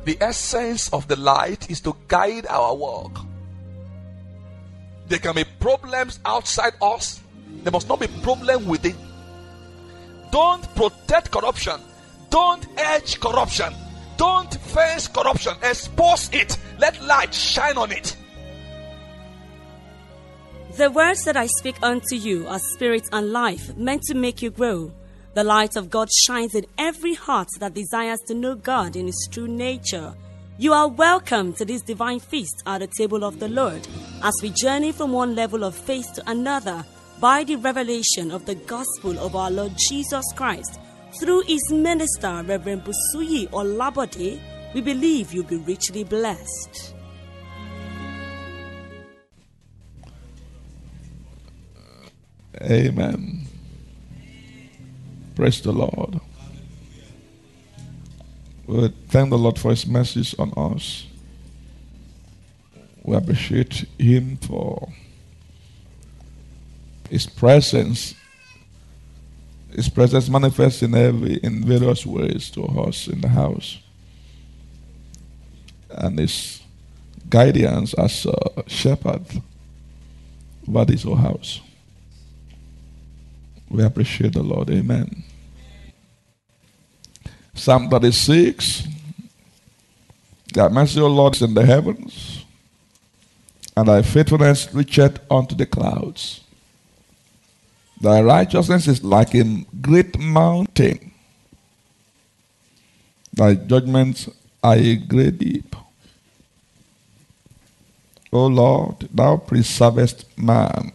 The essence of the light is to guide our walk. There can be problems outside us. There must not be problem within. Don't protect corruption. Don't edge corruption. Don't fence corruption. Expose it. Let light shine on it. The words that I speak unto you are spirit and life, meant to make you grow. The light of God shines in every heart that desires to know God in His true nature. You are welcome to this divine feast at the table of the Lord, as we journey from one level of faith to another by the revelation of the gospel of our Lord Jesus Christ. Through His minister, Reverend Busuyi Olabode, we believe you'll be richly blessed. Amen. Praise the Lord. We thank the Lord for His mercies on us. We appreciate Him for His presence. His presence manifests in various ways to us in the house, and His guidance as a shepherd over this whole house. We appreciate the Lord. Amen. Psalm 36. Thy mercy, O Lord, is in the heavens, and thy faithfulness reacheth unto the clouds. Thy righteousness is like a great mountain. Thy judgments are a great deep. O Lord, thou preservest man.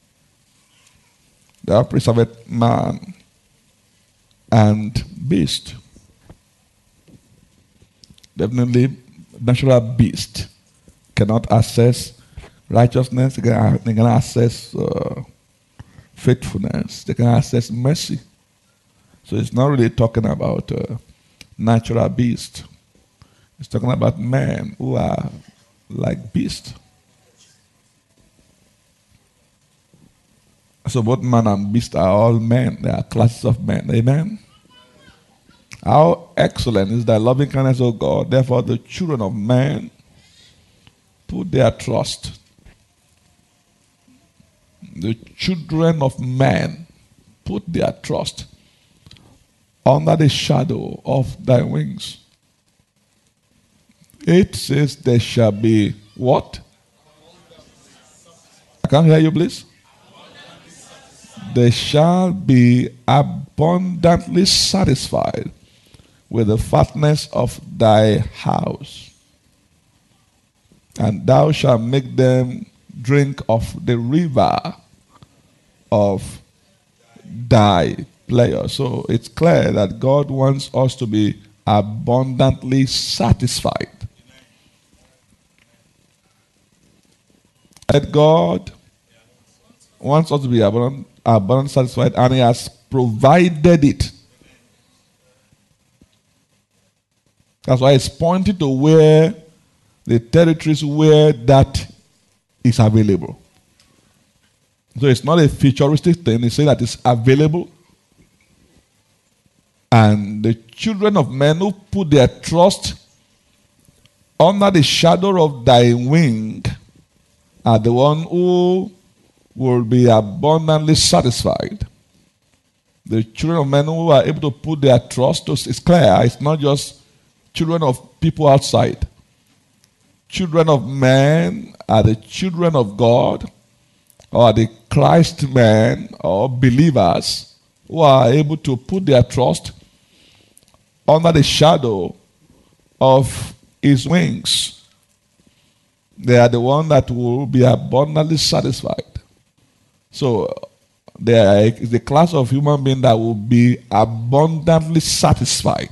Thou preservest man and beast. Definitely, natural beast cannot access righteousness. They can access faithfulness. They can access mercy. So it's not really talking about natural beast. It's talking about men who are like beasts. So both man and beast are all men. They are classes of men. Amen. How excellent is thy loving kindness, O God. Therefore the children of man put their trust. The children of man put their trust under the shadow of thy wings. It says there shall be what? I can't hear you, please. They shall be abundantly satisfied with the fatness of thy house, and thou shalt make them drink of the river of thy pleasure. So it's clear that God wants us to be abundantly satisfied. That God wants us to be abundantly satisfied, and He has provided it. That's why it's pointing to where the territories where that is available. So it's not a futuristic thing. It's saying that it's available. And the children of men who put their trust under the shadow of thy wing are the one who will be abundantly satisfied. The children of men who are able to put their trust, it's clear, it's not just children of people outside. Children of men are the children of God, or the Christ men or believers who are able to put their trust under the shadow of His wings. They are the one that will be abundantly satisfied. So there is the class of human being that will be abundantly satisfied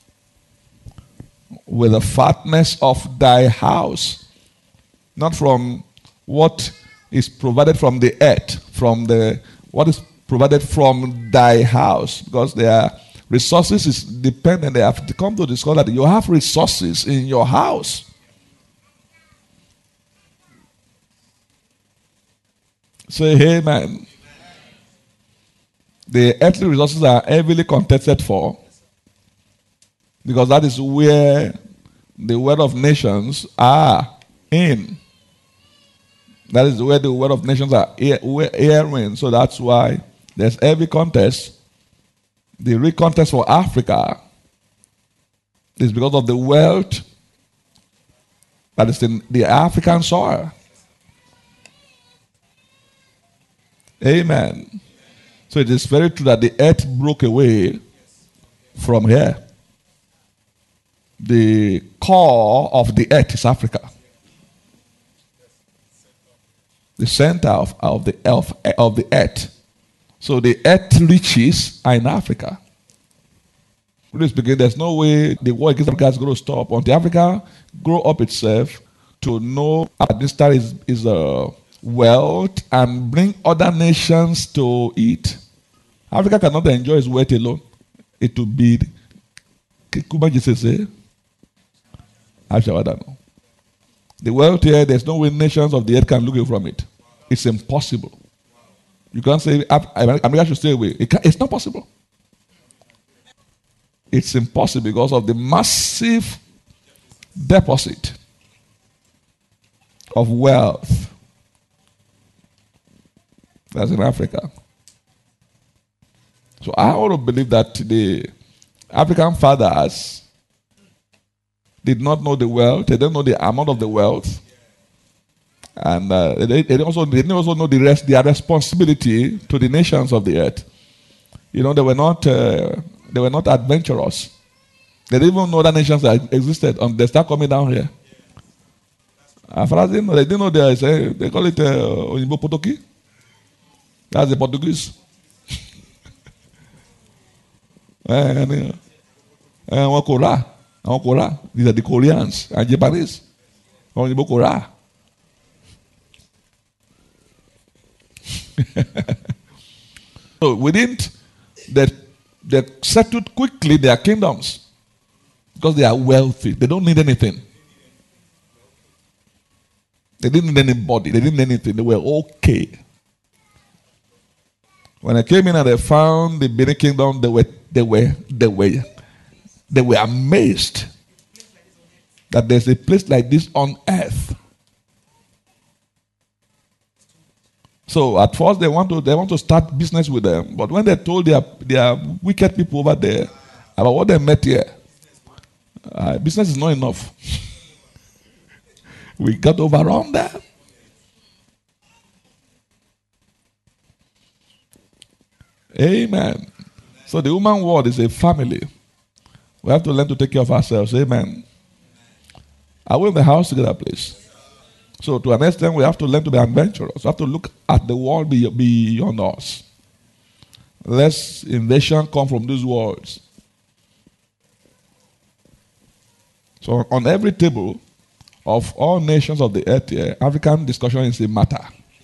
with the fatness of thy house, not from what is provided from the earth, what is provided from thy house, because their resources is dependent. They have to come to discover that you have resources in your house. Say amen. The earthly resources are heavily contested for, because that is where the wealth of nations are in. That is where the wealth of nations are airing. So that's why there's every contest. The real contest for Africa is because of the wealth that is in the African soil. Amen. So it is very true that the earth broke away from here. The core of the earth is Africa. The center of the earth. So the earth riches are in Africa. Really speaking, there's no way the war against Africa is going to stop until Africa grow up itself to know administer is wealth and bring other nations to it. Africa cannot enjoy its wealth alone. It will be the wealth here, there's no way nations of the earth can look away from it. It's impossible. You can't say America should stay away. It's not possible. It's impossible because of the massive deposit of wealth that's in Africa. So I want to believe that the African fathers did not know the wealth. They didn't know the amount of the wealth. And they didn't also know their responsibility to the nations of the earth. You know, they were not adventurous. They didn't even know that nations that existed until they start coming down here. As far as they didn't know they call it Oyinbo Potoki. That's the Portuguese. These are the Koreans and Japanese. Oyinbo Kora. So they settled quickly their kingdoms because they are wealthy. They don't need anything. They didn't need anybody. They didn't need anything. They were okay. When I came in and they found the Benin Kingdom, they were amazed that there's a place like this on earth. So at first they want to start business with them, but when they told their wicked people over there about what they met here, business is not enough. We got to overrun them. Amen. So the human world is a family. We have to learn to take care of ourselves. Amen. Are we in the house together, please? So to an extent, we have to learn to be adventurous. We have to look at the world beyond us. Lest invasion come from these worlds. So on every table of all nations of the earth here, African discussion is a matter.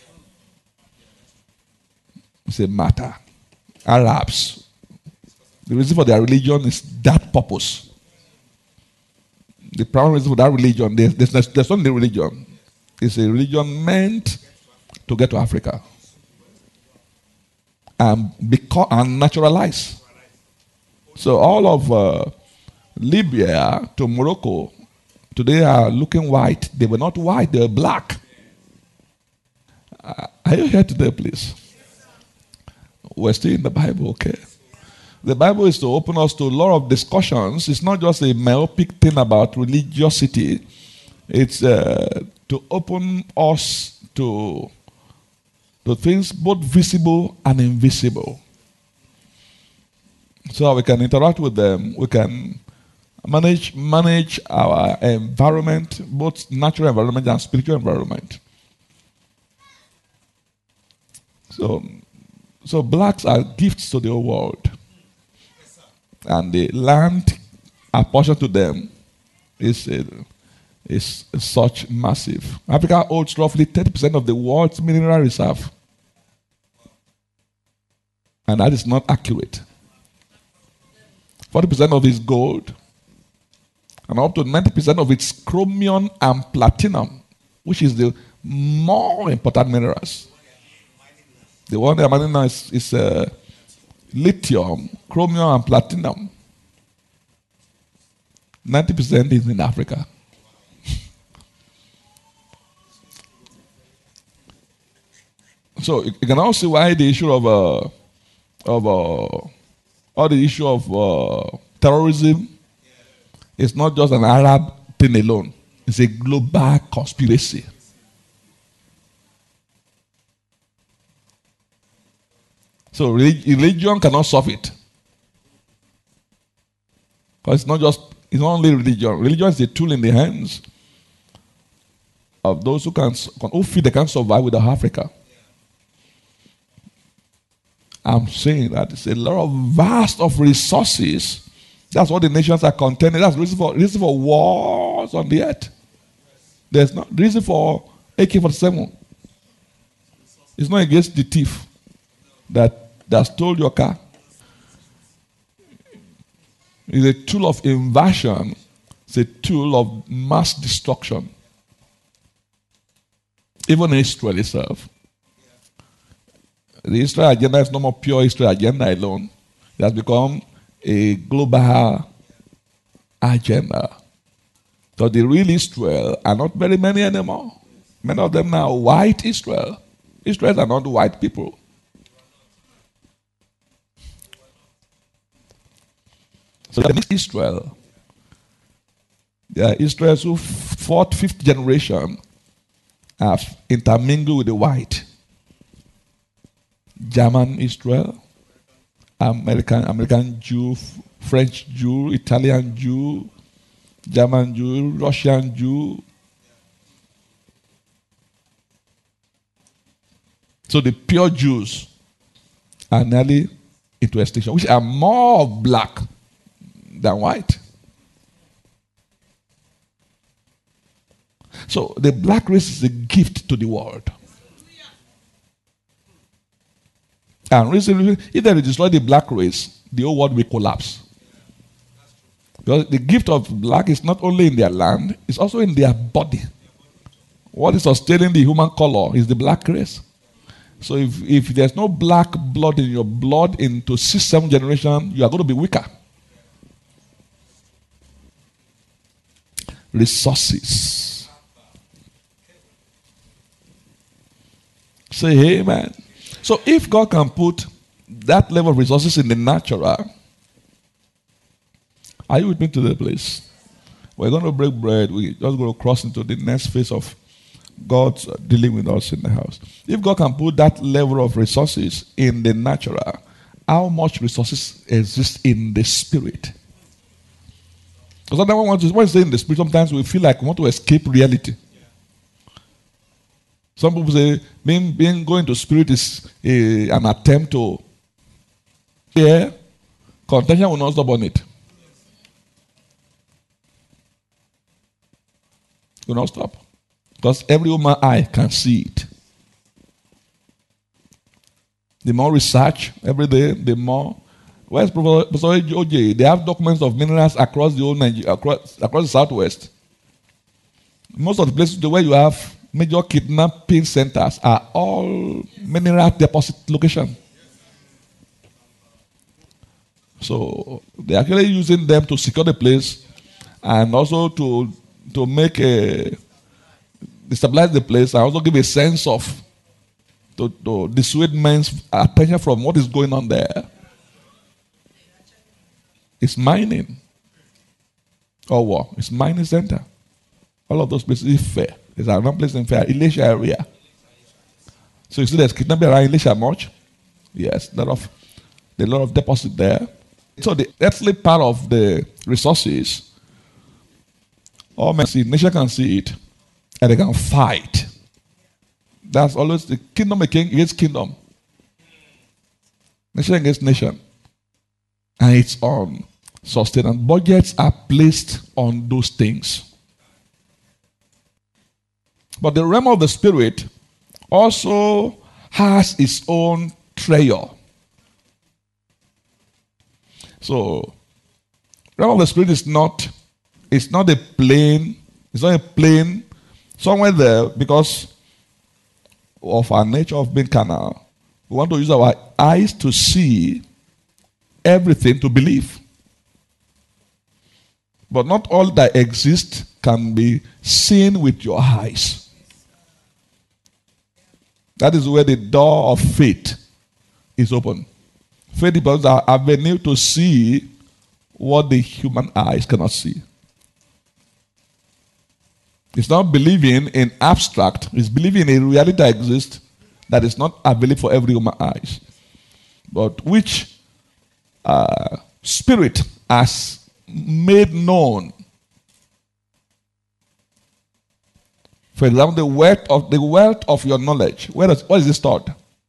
It's a matter. Arabs, the reason for their religion is that purpose. The primary reason for that religion, there's only religion. It's a religion meant to get to Africa and naturalize. So all of Libya to Morocco today are looking white. They were not white, they were black. Are you here today, please? We're still in the Bible, okay? The Bible is to open us to a lot of discussions. It's not just a myopic thing about religiosity. It's to open us to things both visible and invisible. So we can interact with them. We can manage our environment, both natural environment and spiritual environment. So blacks are gifts to the whole world. And the land apportioned to them is such massive. Africa holds roughly 30% of the world's mineral reserve. And that is not accurate. 40% of its gold, and up to 90% of its chromium and platinum, which is the more important minerals. The one they're mining now is lithium, chromium, and platinum. 90% is in Africa. So you can also see why the issue or the issue of terrorism is not just an Arab thing alone. It's a global conspiracy. So religion cannot solve it. Because it's not only religion. Religion is a tool in the hands of those who feel they can survive without Africa. I'm saying that it's a lot of vast of resources. That's what the nations are contending. That's the reason for wars on the earth. There's not reason for AK-47. It's not against the thief that stole your car. It's a tool of invasion. It's a tool of mass destruction. Even Israel itself. The Israel agenda is no more pure Israel agenda alone. It has become a global agenda. So the real Israel are not very many anymore. Many of them now white Israel. Israelis are not white people. So the next Israel, there are Israelis who fourth, fifth generation have intermingled with the white. German Israel, American Jew, French Jew, Italian Jew, German Jew, Russian Jew. So the pure Jews are nearly into extinction, which are more black than white. So the black race is a gift to the world. And recently, if they destroy the black race, the whole world will collapse. Because the gift of black is not only in their land, it's also in their body. What is sustaining the human color is the black race. So if there's no black blood in your blood into 6-7 generations, you are going to be weaker. Resources. Say amen. So if God can put that level of resources in the natural, are you with me to the place? We're going to break bread. We're just going to cross into the next phase of God's dealing with us in the house. If God can put that level of resources in the natural, how much resources exist in the spirit? Because when you say in the spirit, sometimes we feel like we want to escape reality. Some people say going to spirit is an attempt to contention will not stop on it. It will not stop. Because every human eye can see it. The more research every day, the more. Where's Professor OJ? They have documents of minerals across the whole Nigeria, across the southwest. Most of the places where you have major kidnapping centers are all mineral deposit location. So they're actually using them to secure the place and also to make destabilize the place and also give a sense of to dissuade men's attention from what is going on there. It's mining. Or what? It's mining center. All of those places is fair. There's another place in fair, Elisha area. So you see there's kidnapping around Elisha much? Yes, a lot of deposit there. So the earthly part of the resources, all men see, nation can see it, and they can fight. That's always the kingdom against kingdom. Nation against nation. And it's on sustenance. Budgets are placed on those things. But the realm of the spirit also has its own treasure. So, realm of the spirit is not a plane. It's not a plane somewhere there because of our nature of being carnal. We want to use our eyes to see everything to believe. But not all that exists can be seen with your eyes. That is where the door of faith is open. Faith is the avenue to see what the human eyes cannot see. It's not believing in abstract. It's believing in a reality that exists that is not available for every human eyes. But which Spirit has made known. For example, the wealth of your knowledge. What is it stored?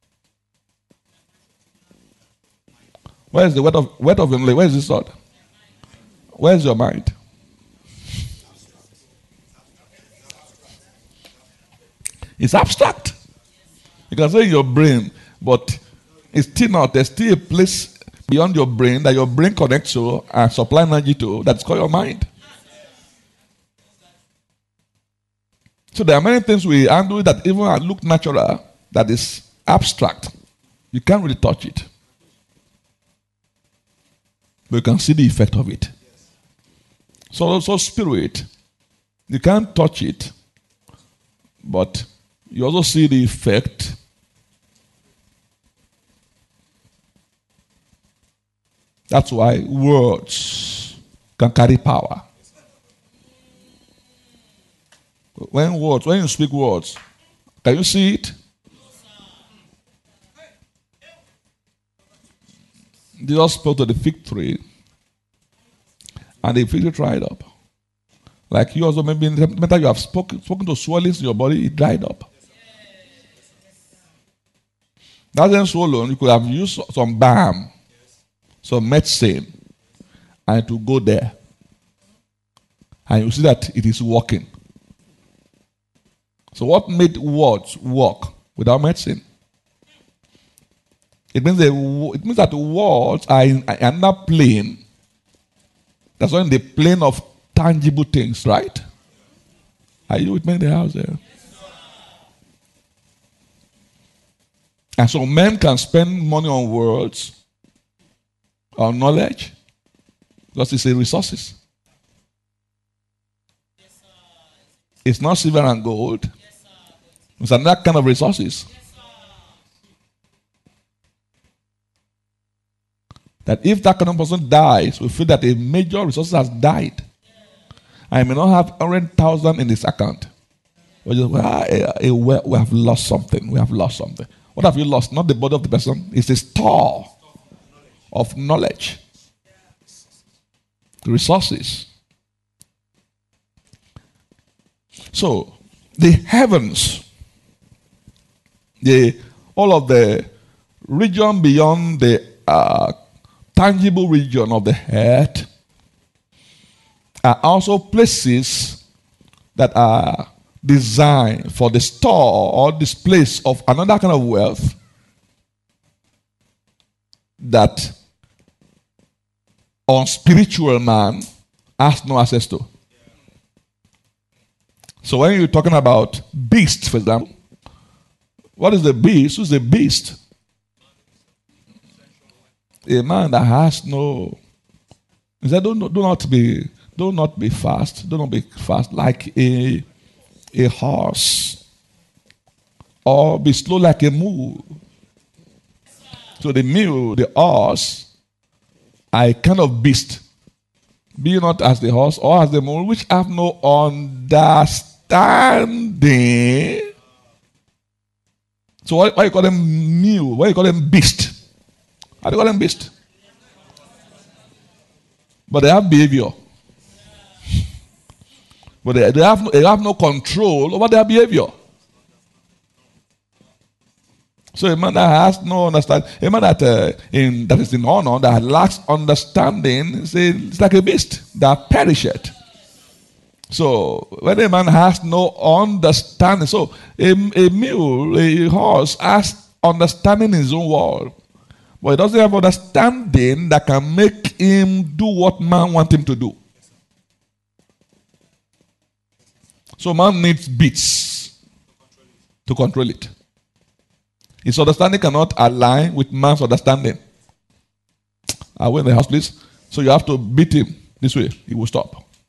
Where is the wealth of your knowledge? Where is it stored? Where is your mind? It's abstract. You can say in your brain, but it's still not. There's still a place beyond your brain that your brain connects to and supply energy to that's called your mind. So there are many things we handle that even look natural, that is abstract. You can't really touch it. But you can see the effect of it. So spirit, you can't touch it, but you also see the effect. That's why words can carry power. When you speak words, can you see it? Jesus spoke to the fig tree, and the fig tree dried up. Like you also, maybe in the matter you have spoken to swellings in your body, it dried up. That then swollen, you could have used some balm, some medicine, and to go there. And you see that it is working. So what made words work without medicine? It means that words are in another plane. That's why in the plane of tangible things, right? Are you with me in the house there? And so men can spend money on words, on knowledge, because it's a resources. It's not silver and gold. It's another kind of resources. That if that kind of person dies, we feel that a major resource has died. I may not have 100,000 in this account. We have lost something. We have lost something. What have you lost? Not the body of the person. It's a store of knowledge. Resources. So, the heavens, all of the region beyond the tangible region of the earth are also places that are designed for the store or displays of another kind of wealth that unspiritual man has no access to. So when you're talking about beasts, for example, what is the beast? Who's the beast? A man that has no. He said, do not be fast. Do not be fast like a horse, or be slow like a mule. So the mule, the horse, are a kind of beast. Be not as the horse or as the mule, which have no understanding. So why you call them mule? Why you call them beast? How do you call them beast? But they have behavior. But they have no control over their behavior. So a man that has no understanding, a man that is in honor, that lacks understanding, it's like a beast that perisheth. So when a man has no understanding, so a mule, a horse, has understanding in his own world, but he doesn't have understanding that can make him do what man wants him to do. So man needs beats to control it. His understanding cannot align with man's understanding. Are we in the house, please? So you have to beat him this way. He will stop.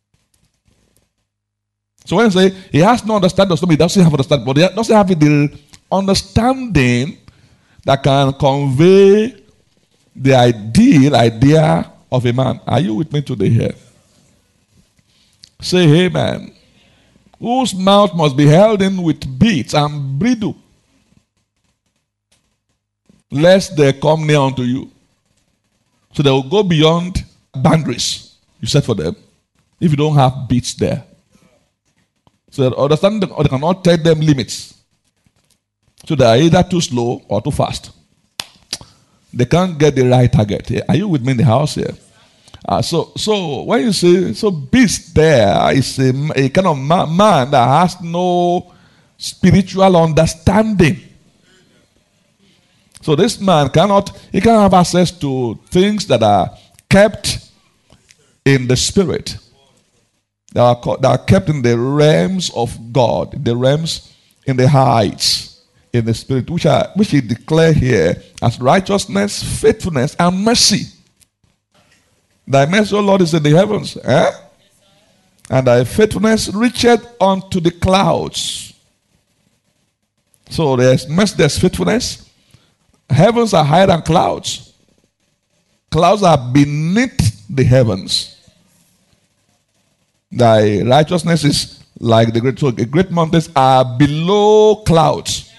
So when you say he has no understanding, does not mean he doesn't have understanding, but he doesn't have the understanding that can convey the ideal idea of a man. Are you with me today here? Say amen. Whose mouth must be held in with beads and bridle, lest they come near unto you. So they will go beyond boundaries you set for them if you don't have beats there. So they understand them, or they cannot tell them limits. So they are either too slow or too fast. They can't get the right target. Are you with me in the house here? So when you say, so beast there is a kind of man that has no spiritual understanding. So this man cannot have access to things that are kept in the spirit. That are kept in the realms of God, the realms in the heights, in the spirit, which he declared here as righteousness, faithfulness, and mercy. Thy mercy, O Lord, is in the heavens, and thy faithfulness reacheth unto the clouds. So there's mercy, there's faithfulness. Heavens are higher than clouds. Clouds are beneath the heavens. Thy righteousness is like the great mountains are below clouds.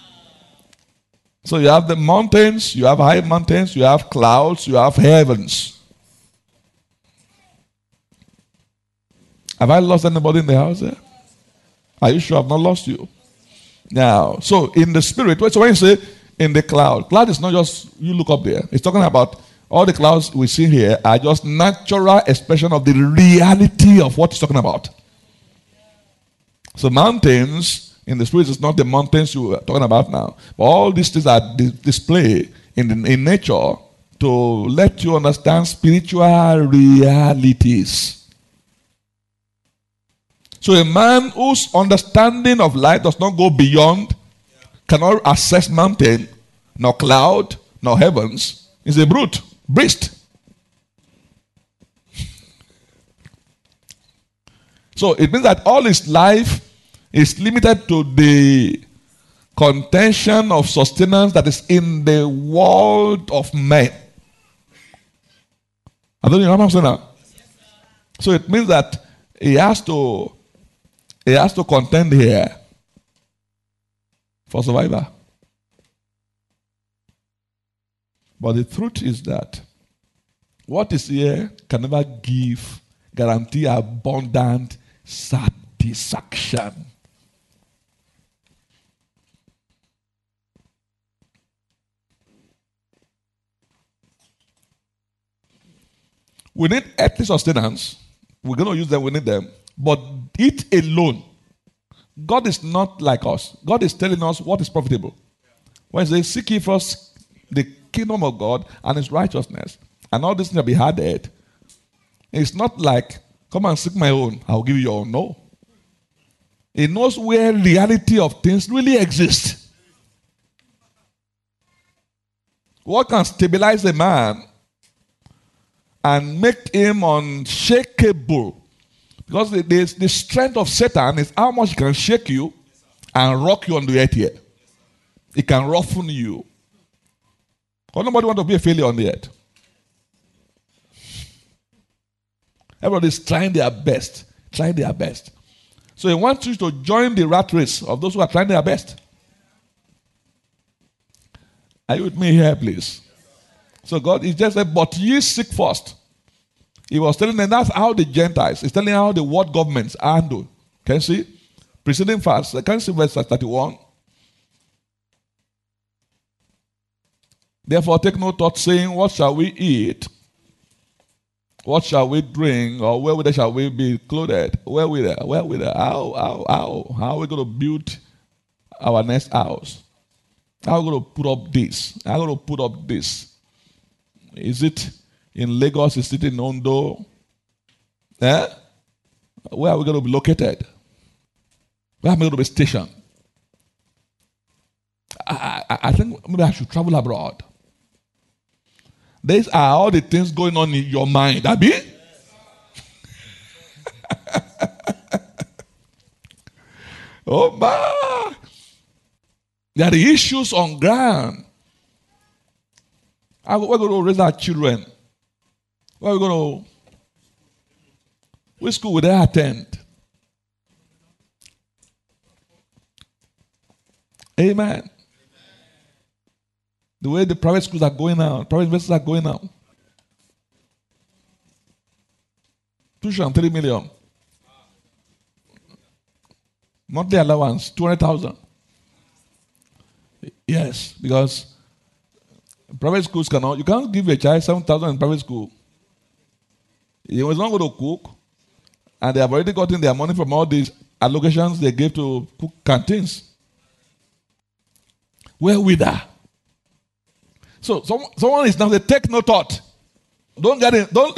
So you have the mountains, you have high mountains, you have clouds, you have heavens. Have I lost anybody in the house there? Are you sure I've not lost you? Now, so in the spirit, so when you say in the cloud is not just you look up there. It's talking about all the clouds we see here are just natural expression of the reality of what it's talking about. So mountains in the spirit is not the mountains you are talking about now. But all these things are displayed in nature to let you understand spiritual realities. So a man whose understanding of life does not go beyond, cannot assess mountain, nor cloud, nor heavens, is a brute, beast. So it means that all his life is limited to the contention of sustenance that is in the world of men. I don't know what I'm saying now. So it means that he has to contend here for survival. But the truth is that what is here can never guarantee abundant satisfaction. We need earthly sustenance. We're going to use them, we need them. But it alone, God is not like us. God is telling us what is profitable. When he says, seek ye first the kingdom of God and his righteousness, and all this things will be added. It's not like, come and seek my own, I'll give you your own. No. He knows where reality of things really exists. What can stabilize a man and make him unshakable? Because the strength of Satan is how much he can shake you and rock you on the earth here. It can roughen you. Because nobody wants to be a failure on the earth. Everybody's trying their best. Trying their best. So he wants you to join the rat race of those who are trying their best. Are you with me here, please? So God is just said, but ye seek first. He was telling them that's how the Gentiles, he's telling how the world governments handle. Can you see? Preceding verse, can you see verse 31? Therefore take no thought saying, what shall we eat? What shall we drink? Or wherewith shall we be clothed? Wherewith? How are we going to build our next house? How are we going to put up this? How are we going to put up this? Is it in Lagos? Is it in Ondo? Where are we going to be located? Where am I going to be stationed? I think maybe I should travel abroad. These are all the things going on in your mind, Abi. Oh, my. There are the issues on ground. We're going to raise our children. Where are we going to? Which school would they attend? Amen. The way the private schools are going now, private universities are going now. Tuition, 3 million. Monthly allowance, 200,000. Yes, because private schools cannot, you can't give a child 7,000 in private school. He was not going to cook, and they have already gotten their money from all these allocations they gave to cook canteens. Where with that? So someone is now saying, take no thought. Don't get in. Don't.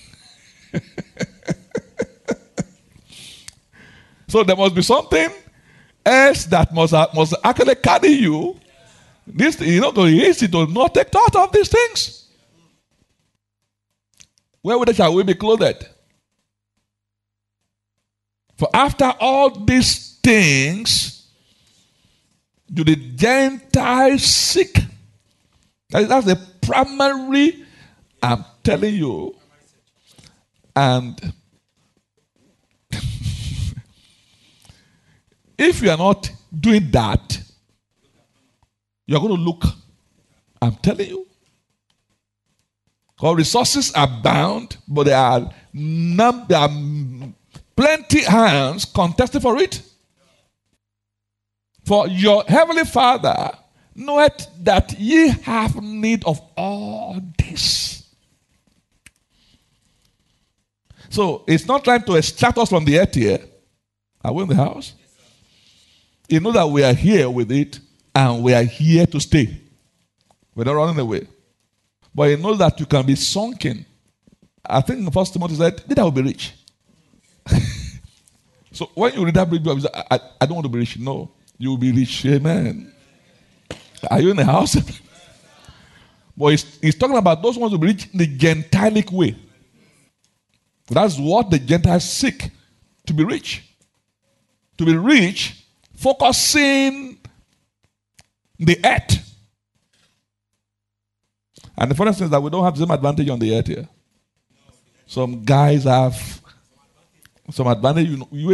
So there must be something else that must actually carry you. This, to easy to not take thought of these things. Wherewith shall we be clothed? For after all these things, do the Gentiles seek? That's the primary, I'm telling you. And if you are not doing that, you are going to look, I'm telling you. Because resources are bound, but there are plenty hands contesting for it. For your heavenly Father knoweth that ye have need of all this. So it's not trying to extract us from the earth here. Are we in the house? You know that we are here with it and we are here to stay. We're not running away. But you know that you can be sunken. I think 1 Timothy said, "Then I will be rich." So when you read that book, I don't want to be rich. No, you will be rich. Amen. Are you in the house? But he's talking about those ones who will be rich in the Gentilic way. That's what the Gentiles seek, to be rich. To be rich, focusing the earth. And the funny thing is that we don't have the same advantage on the earth here. Some guys have some advantage.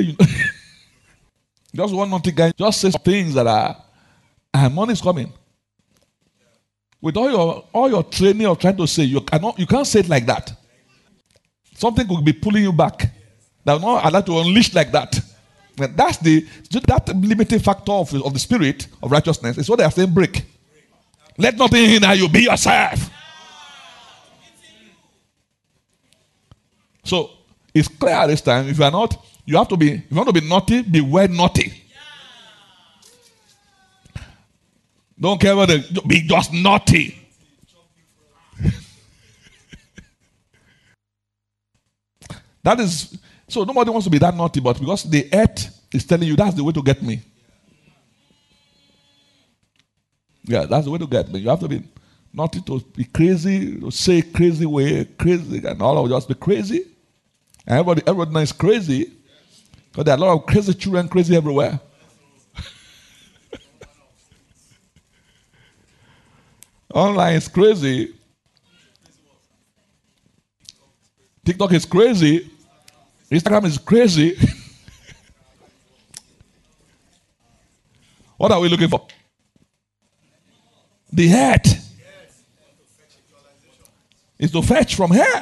Just one naughty guy just says things that are, and money is coming. With all your training of trying to say, you can't say it like that. Something could be pulling you back. That will not allow to unleash like that. And that's that limiting factor of the spirit of righteousness. Is what they are saying, break. Let nothing hinder you, be yourself. So it's clear this time. If you are not, you have to be. If you want to be naughty, be well naughty. Don't care whether be just naughty. That is so. Nobody wants to be that naughty, but because the earth is telling you that's the way to get me. Yeah, that's the way to get me. You have to be naughty to be crazy, to say crazy way, crazy, and all of us be crazy. And everybody knows crazy. Because there are a lot of crazy children, crazy everywhere. Online is crazy. TikTok is crazy. Instagram is crazy. What are we looking for? The head is to fetch from here.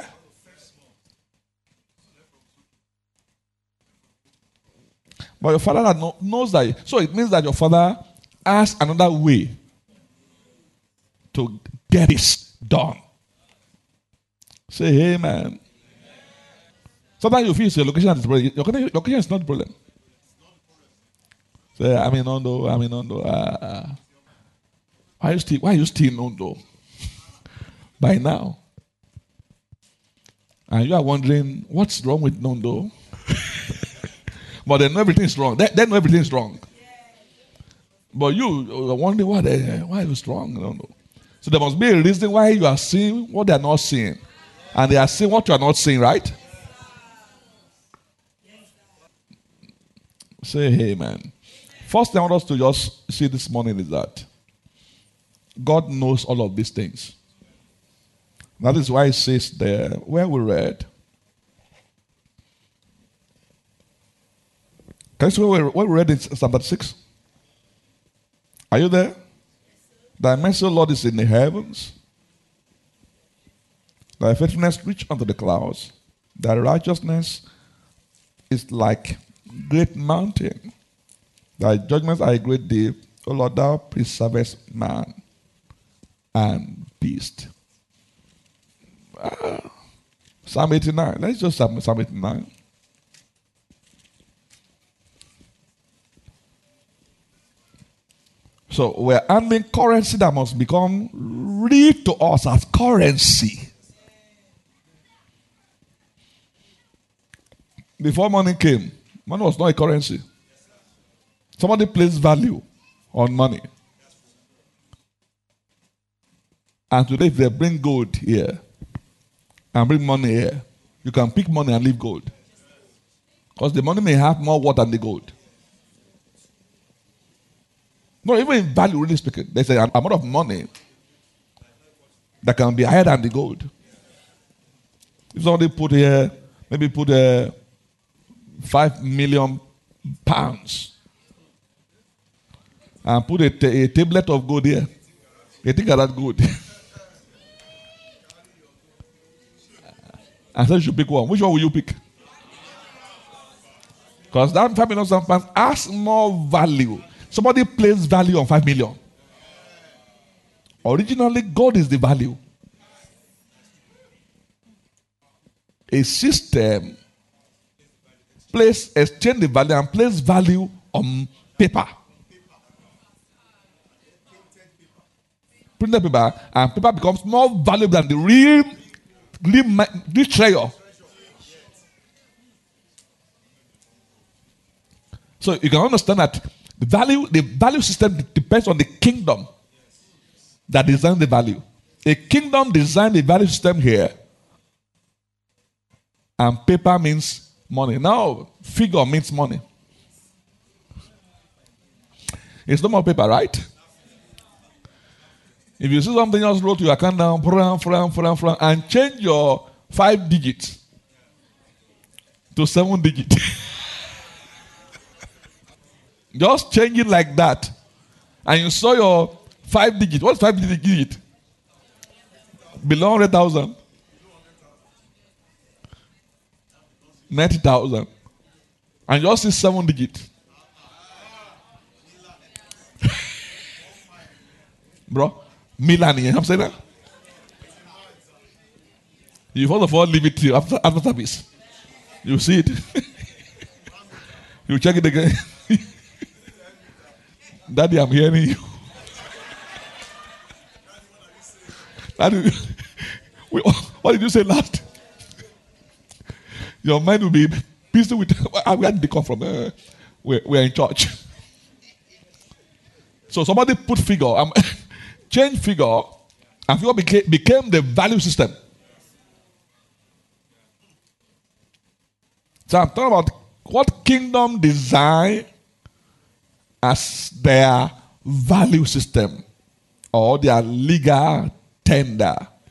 But your father knows that. So it means that your father has another way to get this done. Say amen. Sometimes you feel your location is the problem. Your location is not the problem. Say, I'm in Ondo. Why are you still in Ondo? By now. And you are wondering, what's wrong with Ondo? But they know everything is wrong. They know everything is wrong. But you are wondering why it was wrong. No. So there must be a reason why you are seeing what they are not seeing. And they are seeing what you are not seeing, right? Say amen. First thing I want us to just see this morning is that God knows all of these things. That is why it says there, where we read. Can you see where we read in Psalm 36? Are you there? Thy mercy, O Lord, is in the heavens. Thy faithfulness reach unto the clouds. Thy righteousness is like great mountain. Thy judgments are a great deep. O Lord, thou preservest man and beast. Psalm 89. Let's just Psalm 89. So we're handling currency that must become real to us as currency. Before money came, money was not a currency. Somebody placed value on money. And today, if they bring gold here and bring money here, you can pick money and leave gold. Because the money may have more worth than the gold. No, even in value, really speaking, there's an amount of money that can be higher than the gold. If somebody put here, maybe put 5 million pounds and put a tablet of gold here, you think of that gold. And so you should pick one. Which one will you pick? Because that 5 million pounds has more value. Somebody placed value on 5 million. Originally, God is the value. A system exchange the value and place value on paper. Print the paper, and paper becomes more valuable than the real treasure. So you can understand that the value system depends on the kingdom that designed the value. A kingdom designed the value system here, and paper means money. Now, figure means money. It's no more paper, right? If you see something else, roll to your account down, and change your 5 digits to 7 digits. Just change it like that. And you saw your 5 digits. What's 5 digit? Below 100,000. 90,000. And you just see 7 digits. Bro, Milan, I'm saying that. You first of all leave it to you after service. You see it. You check it again. Daddy, I'm hearing you. Daddy, what did you say last? Your mind will be busy with. Where did they come from? We're in church. So somebody put figure, change figure, and figure became the value system. So I'm talking about what kingdom design as their value system or their legal tender.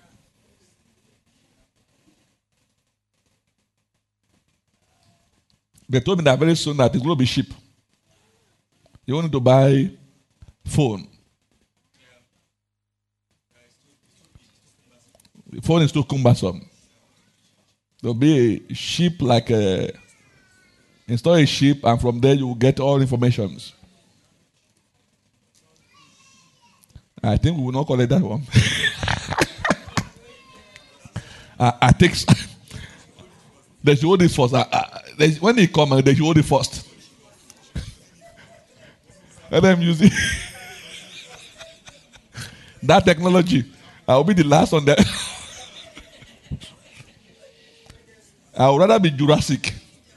They told me that very soon that it's going to be cheap. You want to buy phone. The phone is too cumbersome. There'll be a ship like install a ship, and from there you will get all informations. I think we will not call it that one. I think they should hold it first. When they come, they should hold it first. Let them use it. That technology, I will be the last on that. I would rather be Jurassic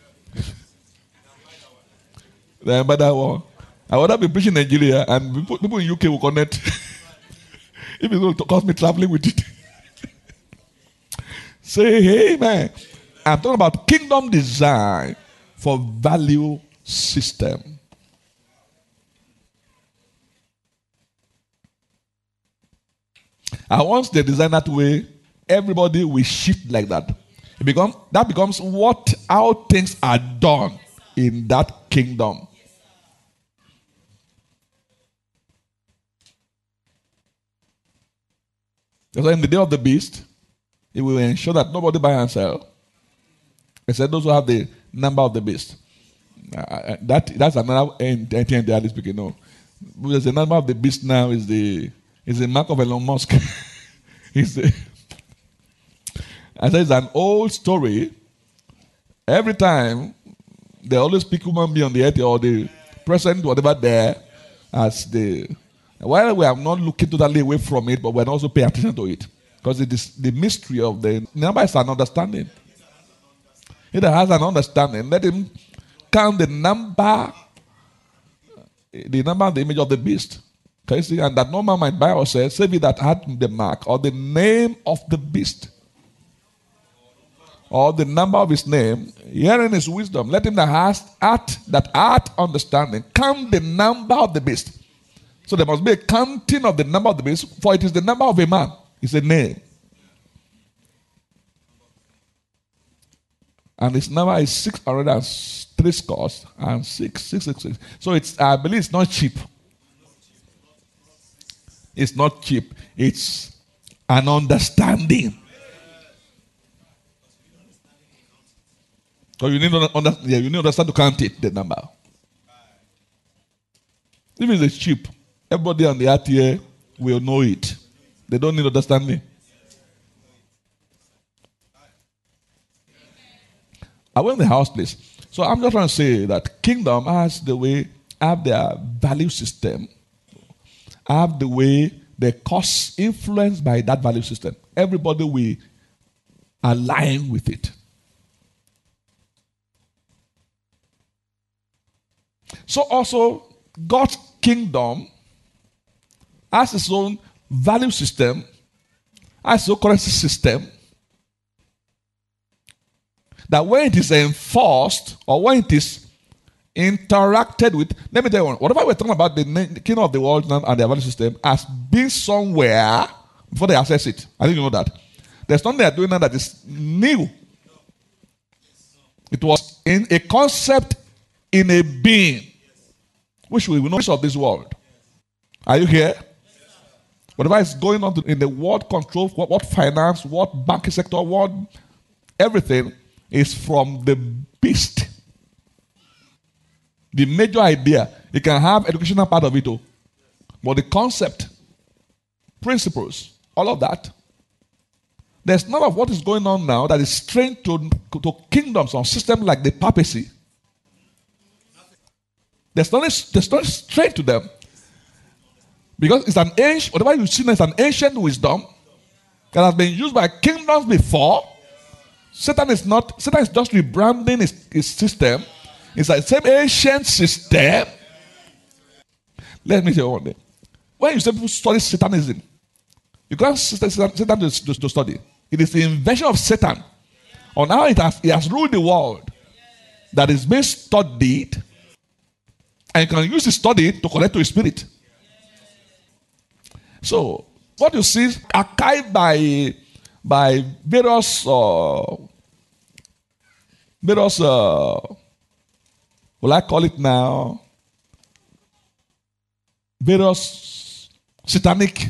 than by that one. I would rather be preaching Nigeria, and people in UK will connect. If it's going to cost me traveling with it. Say, hey, man. I'm talking about kingdom design for value system. And once they design that way, everybody will shift like that. That becomes how things are done in that kingdom. So in the day of the beast, it will ensure that nobody buy and sell, except those who have the number of the beast. That's another thing they are speaking. No, because the number of the beast now is the mark of Elon Musk. I say it's an old story. Every time they always pick human being on the earth or the president, whatever there, as while we are not looking totally away from it, but we're also paying attention to it. Because it is the mystery of the number is an understanding. He that has an understanding, let him count the number and the image of the beast. Can you see? And that no man might buy or sell, save he that had the mark or the name of the beast, or the number of his name. Herein is wisdom. Let him that hath understanding count the number of the beast. So there must be a counting of the number of the beast, for it is the number of a man. It's a name. And his number is 603 scores and 666. So I believe it's not cheap. It's not cheap. It's an understanding. So you need to understand to count it, the number. If it's cheap, everybody on the earth here will know it. They don't need to understand me. I went in the house place. So I'm just trying to say that kingdom have their value system, have the way they cause influence by that value system. Everybody will align with it. So also, God's kingdom has its own value system, has its own currency system, that when it is enforced or when it is interacted with, let me tell you, whatever we're talking about the kingdom of the world and their value system has been somewhere before they access it. I think you know that. There's nothing they are doing now that is new. It was in a concept in a being, which we will know of this world. Are you here? Whatever is going on in the world control, what finance, what banking sector, what everything is from the beast. The major idea, you can have educational part of it, but the concept, principles, all of that, there's none of what is going on now that is strange to kingdoms or systems like the papacy. There's nothing strange to them. Because it's an ancient, whatever you see is an ancient wisdom that has been used by kingdoms before. Satan is just rebranding his system. It's the same ancient system. Let me tell you one thing. When you say people study Satanism, you can't Satan to study. It is the invention of Satan on how it has ruled the world that is being studied, and you can use the study to connect to his spirit. So, what you see archived by various will I call it now, various satanic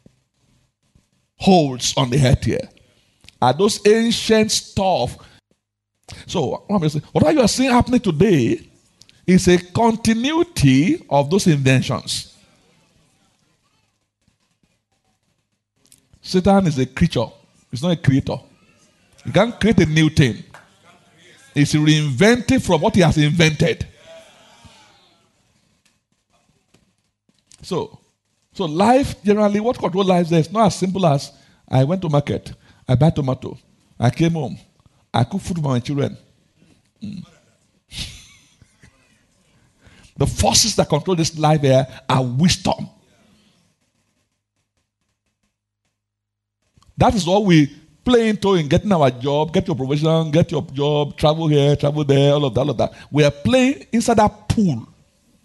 holds on the head here are those ancient stuff. So, what you are seeing happening today is a continuity of those inventions. Satan is a creature. It's not a creator. You can't create a new thing. It's reinventing from what he has invented. So life generally, what control life there is not as simple as I went to market, I buy tomato, I came home, I cook food for my children. The forces that control this life here are wisdom. That is what we play into in getting our job, get your promotion, get your job, travel here, travel there, all of that. We are playing inside that pool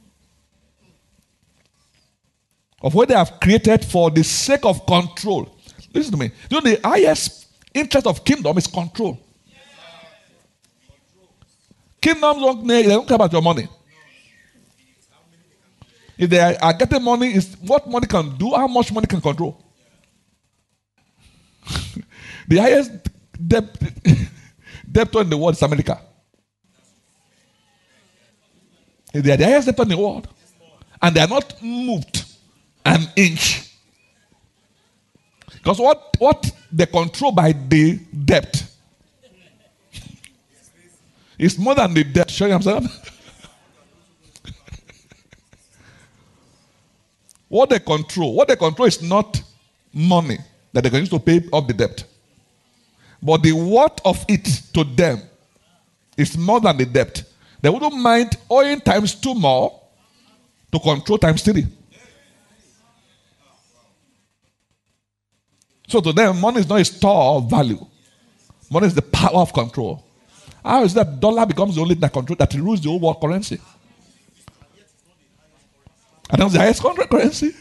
of what they have created for the sake of control. Listen to me. You know, the highest interest of kingdom is control. Kingdoms they don't care about your money. If they are getting money, is what money can do, how much money can control. The highest debtor in the world is America. They are the highest debtor in the world. And they are not moved an inch. Because what they control by the debt is more than the debt. Show yourself. What they control is not money that they can use to pay off the debt. But the worth of it to them is more than the debt. They wouldn't mind owing times 2 more to control times 3. So to them, money is not a store of value. Money is the power of control. How is that dollar becomes the only thing that control that rules the whole world currency? And that's the highest currency.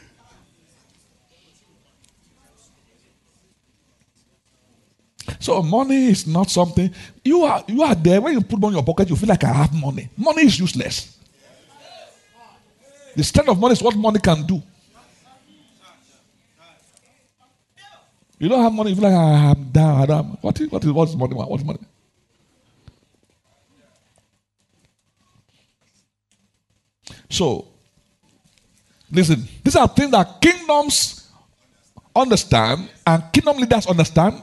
So money is not something you are there when you put money in your pocket. You feel like I have money. Money is useless. The strength of money is what money can do. You don't have money. You feel like I am down. What is money? What's money? So, listen. These are things that kingdoms understand and kingdom leaders understand.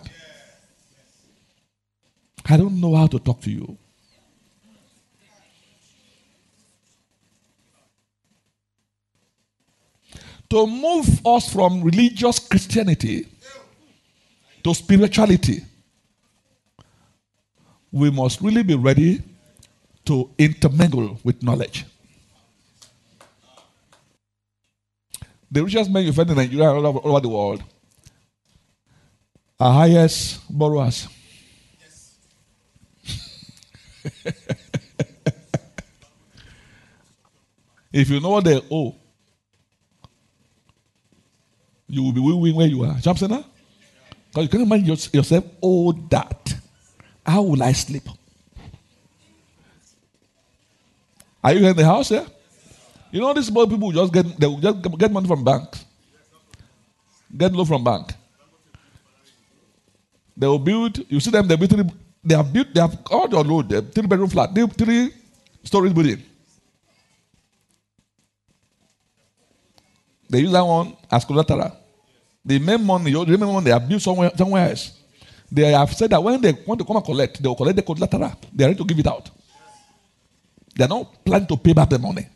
I don't know how to talk to you. To move us from religious Christianity to spirituality, we must really be ready to intermingle with knowledge. The richest men you find in Nigeria and all over the world are highest borrowers. If you know what they owe, you will be winning where you are. Because you can't imagine yourself, oh, that. How will I sleep? Are you in the house here? You know, these people will just get money from banks. Get loan from bank. They will build, you see them, they have all your load, 3-bedroom flat, 3-story building. They use that one as collateral. The main money, you remember when they have built somewhere else. They have said that when they want to come and collect, they will collect the collateral. They are ready to give it out. They are not planning to pay back the money.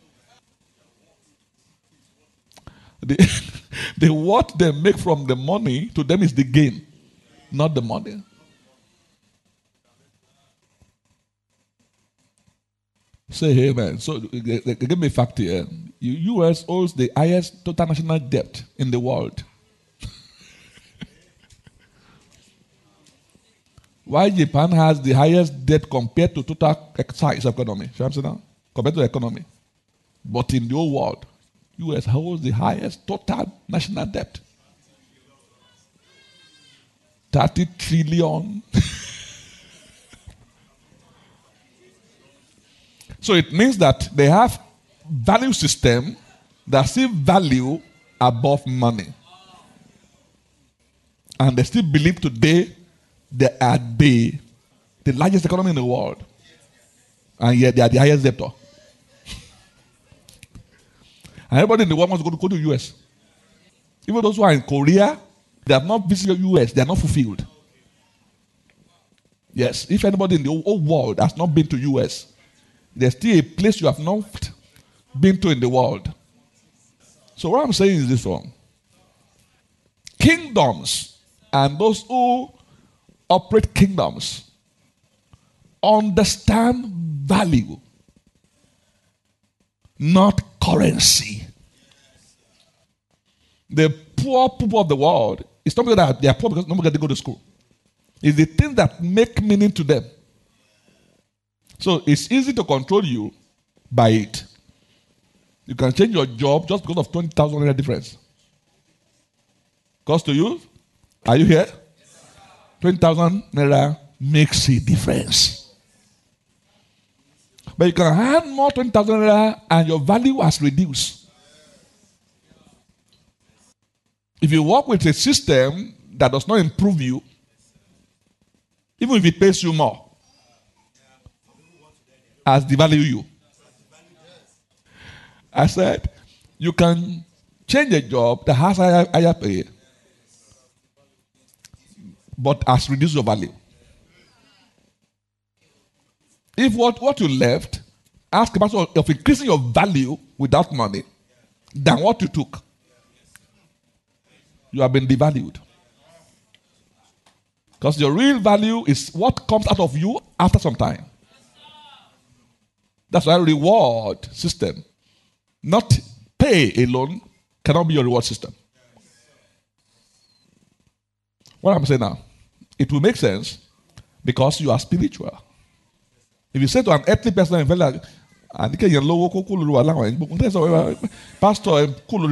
The what they make from the money to them is the gain, not the money. Say amen. So they give me a fact here. U.S. owes the highest total national debt in the world. Why Japan has the highest debt compared to total size of economy? Compared to the economy. But in the whole world, U.S. holds the highest total national debt. 30 trillion. So it means that they have value system that see value above money. And they still believe today they are the largest economy in the world. And yet they are the highest debtor. And everybody in the world wants to go to the US. Even those who are in Korea, they have not visited the US. They are not fulfilled. Yes, if anybody in the whole world has not been to US, there's still a place you have not been to in the world. So what I'm saying is this one. Kingdoms and those who operate kingdoms understand value, not currency. The poor people of the world, it's not because that they are poor because nobody go to school. It's the things that make meaning to them. So it's easy to control you by it. You can change your job just because of 20,000 difference. Because to you, Are you here? 20,000 naira makes a difference. But you can earn more 20,000 naira and your value has reduced. If you work with a system that does not improve you, even if it pays you more, has devalued you. I said, you can change a job that has higher pay, but has reduced your value. If what you left has capacity of increasing your value without money than what you took, you have been devalued. Because your real value is what comes out of you after some time. That's why reward system, not pay alone, cannot be your reward system. What I'm saying now, it will make sense because you are spiritual. If you say to an earthly person, pastor,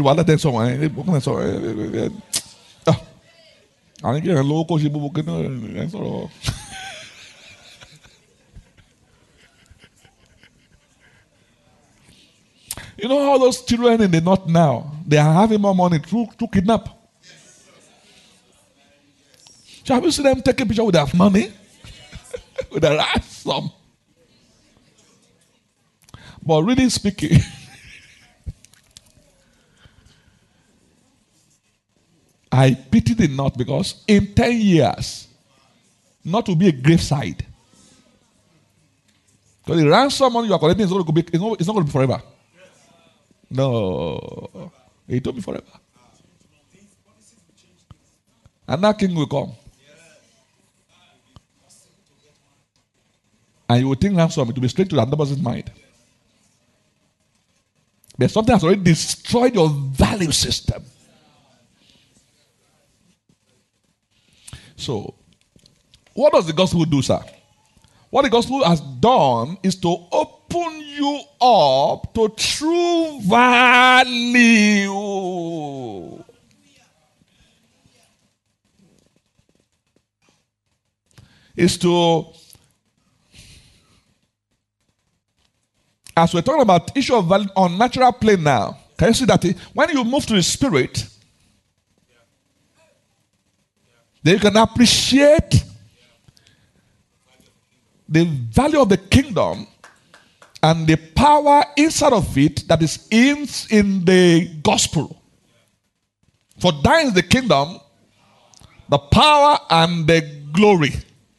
you know all those children in the north now, they are having more money through kidnap. So have you seen them taking picture with their money? With their ransom. But really speaking, I pity the north because in 10 years, not to be a graveside. Because the ransom money you are collecting is not going to be forever. No. It will be forever. And that king will come. And you will think ransom, it will be straight to another person's mind. But something has already destroyed your value system. So, what does the gospel do, sir? What the gospel has done is to open you up to true value. Is to, as we're talking about issue of value on natural plane now, can you see that when you move to the spirit, then you can appreciate the value of the kingdom and the power inside of it that is in the gospel. For thine is the kingdom, the power, and the glory.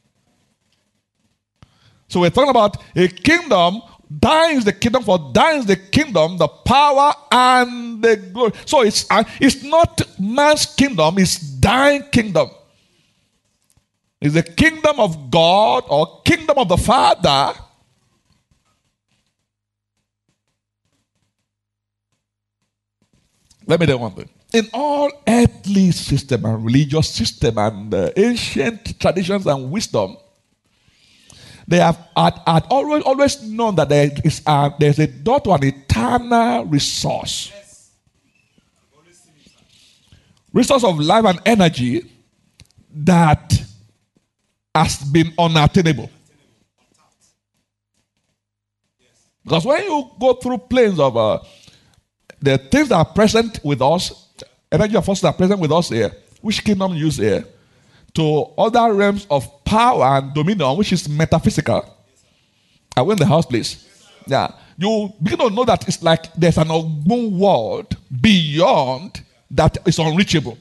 So we're talking about a kingdom. Thine is the kingdom, for thine is the kingdom, the power, and the glory. So it's not man's kingdom, it's thine kingdom. It's the kingdom of God or kingdom of the Father. Let me tell you one thing. In all earthly system and religious system and ancient traditions and wisdom, they have had always known that there's a door to an eternal resource. Resource of life and energy that has been unattainable. Because when you go through planes of the things that are present with us, energy and forces that are present with us here, which kingdom use here, to other realms of power and dominion, which is metaphysical. I went in the house, please. Yeah. You begin to know that it's like there's an open world beyond that is unreachable.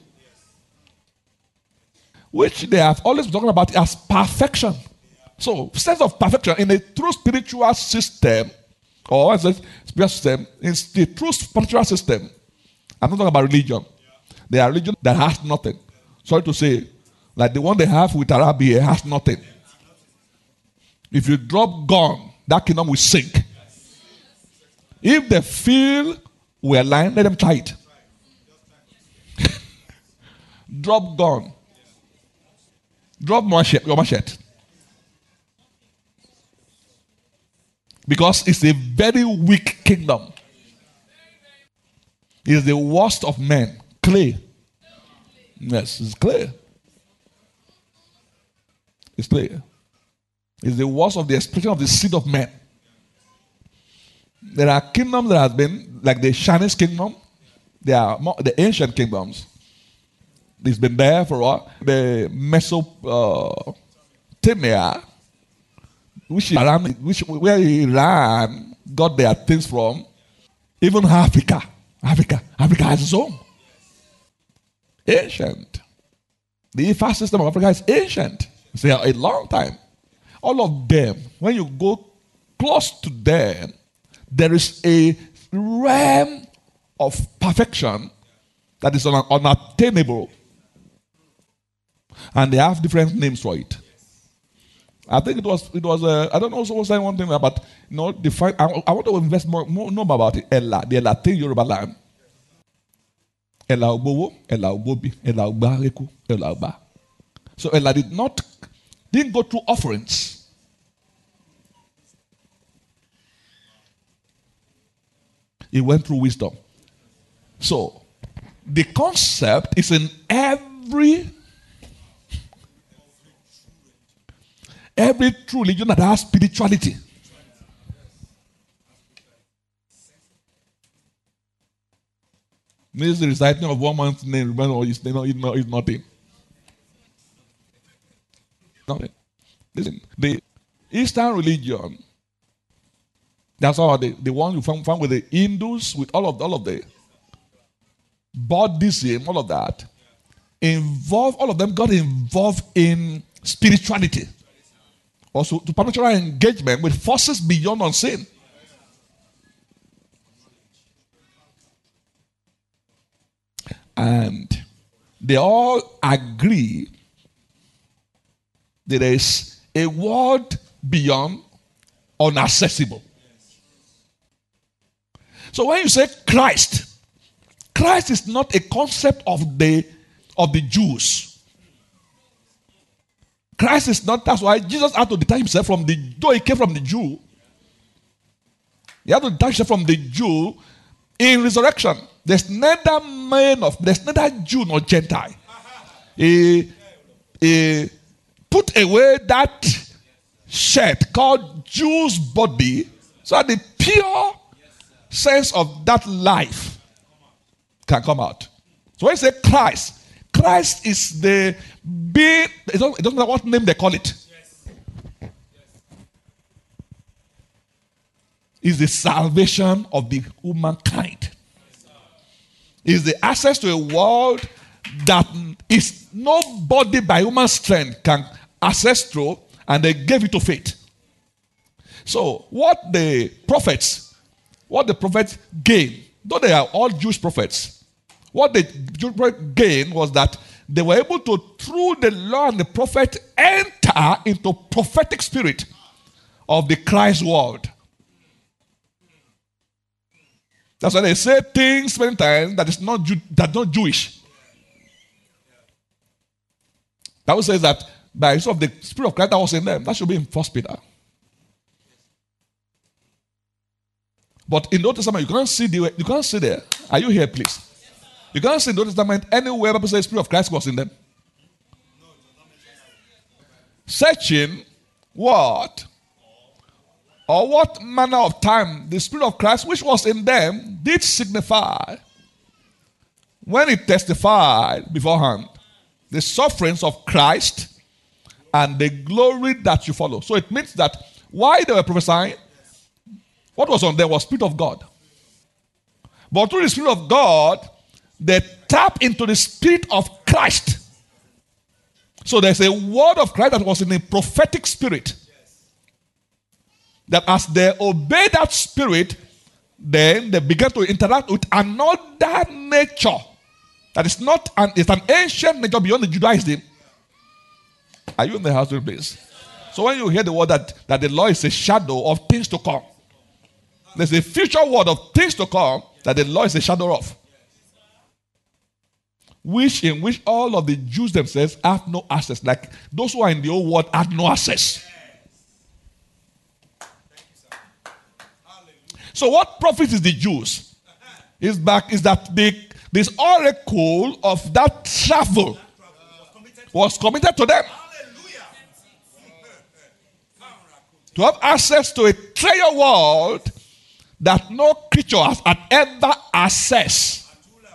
Which they have always been talking about as perfection. So, sense of perfection in a true spiritual system, or as a spiritual system, is the true spiritual system. I'm not talking about religion. There are religion that has nothing. Sorry to say, like the one they have with Arabia has nothing. If you drop gun, that kingdom will sink. If they feel we're lying, let them try it. Drop gun. Drop your machete. Because it's a very weak kingdom. It's the worst of men. Clay. Yes, it's clay. Display. It's the words of the expression of the seed of men. There are kingdoms that have been, like the Chinese kingdom. They are the ancient kingdoms. It's been there for a while. The Mesopotamia, where Iran got their things from. Even Africa has its own. Ancient. The Ifa system of Africa is ancient. It's a long time. All of them, when you go close to them, there is a realm of perfection that is unattainable. And they have different names for it. I think it was I don't know, someone saying one thing about, I want to invest more know about it. Ella, the Latin Yoruba land. Ella Obowo, Ella Obobi, Ella Obareku, Ella Oba. So Ella didn't go through offerings. He went through wisdom. So the concept is in every true religion that has spirituality. This is the reciting of one man's name. Remember, it's nothing. Nothing. Listen, the Eastern religion, that's all the one you found with the Hindus, with all of the Buddhism, all of that, all of them got involved in spirituality. Also, supernatural engagement with forces beyond unseen. And they all agree that there is a world beyond unaccessible. So when you say Christ is not a concept of the Jews. Christ is not, that's why Jesus had to detach himself from though he came from the Jew, he had to detach himself from the Jew in resurrection. There's neither Jew nor Gentile. He put away that shirt called Jew's body so that the pure sense of that life can come out. So when you say Christ is the being, it doesn't matter what name they call it. Is the salvation of the humankind. Is the access to a world that is nobody by human strength can access through, and they gave it to faith. So what the prophets gained, though they are all Jewish prophets, what the Jewish prophet gained was that they were able to, through the law and the prophet, enter into prophetic spirit of the Christ world. That's why they say things many times that is not Jewish. The Bible says that by reason of the Spirit of Christ that was in them, that should be in 1 Peter. But in the Old Testament, you can't see there. Are you here, please? You can't see in the Old Testament anywhere Bible says the Spirit of Christ was in them. Searching what? Or what manner of time the Spirit of Christ which was in them did signify when it testified beforehand the sufferings of Christ and the glory that you follow. So it means that while they were prophesying, what was on them was Spirit of God. But through the Spirit of God, they tap into the Spirit of Christ. So there's a word of Christ that was in a prophetic spirit. That as they obey that spirit, then they began to interact with another nature. That is not it's an ancient nature beyond the Judaism. Are you in the house, please? So when you hear the word that the law is a shadow of things to come, there's a future word of things to come that the law is a shadow of. In which all of the Jews themselves have no access. Like those who are in the old world had no access. So what profits the Jews is that this oracle of that travel was committed to them. To have access to a treasure world that no creature has ever accessed.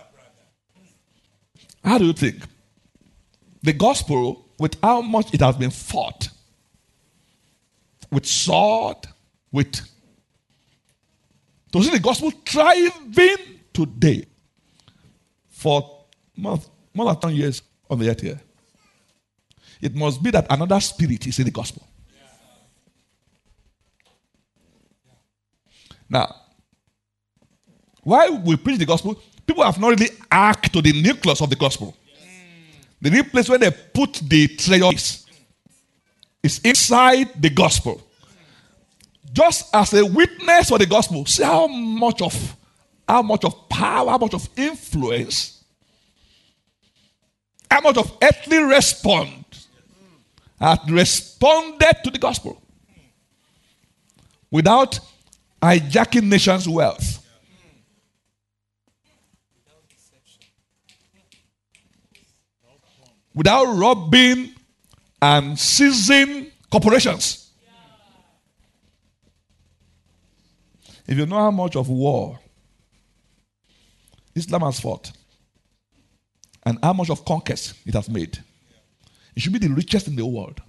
How do you think? The gospel, with how much it has been fought, with sword, to see the gospel thriving today for more than 10 years on the earth here. It must be that another spirit is in the gospel. Now, while we preach the gospel, people have not really hacked to the nucleus of the gospel. The real place where they put the treasure is inside the gospel. Just as a witness for the gospel, see how much of power, how much of influence, how much of earthly response had responded to the gospel without hijacking nations' wealth. Without robbing and seizing corporations. If you know how much of war Islam has fought and how much of conquest it has made, it should be the richest in the world.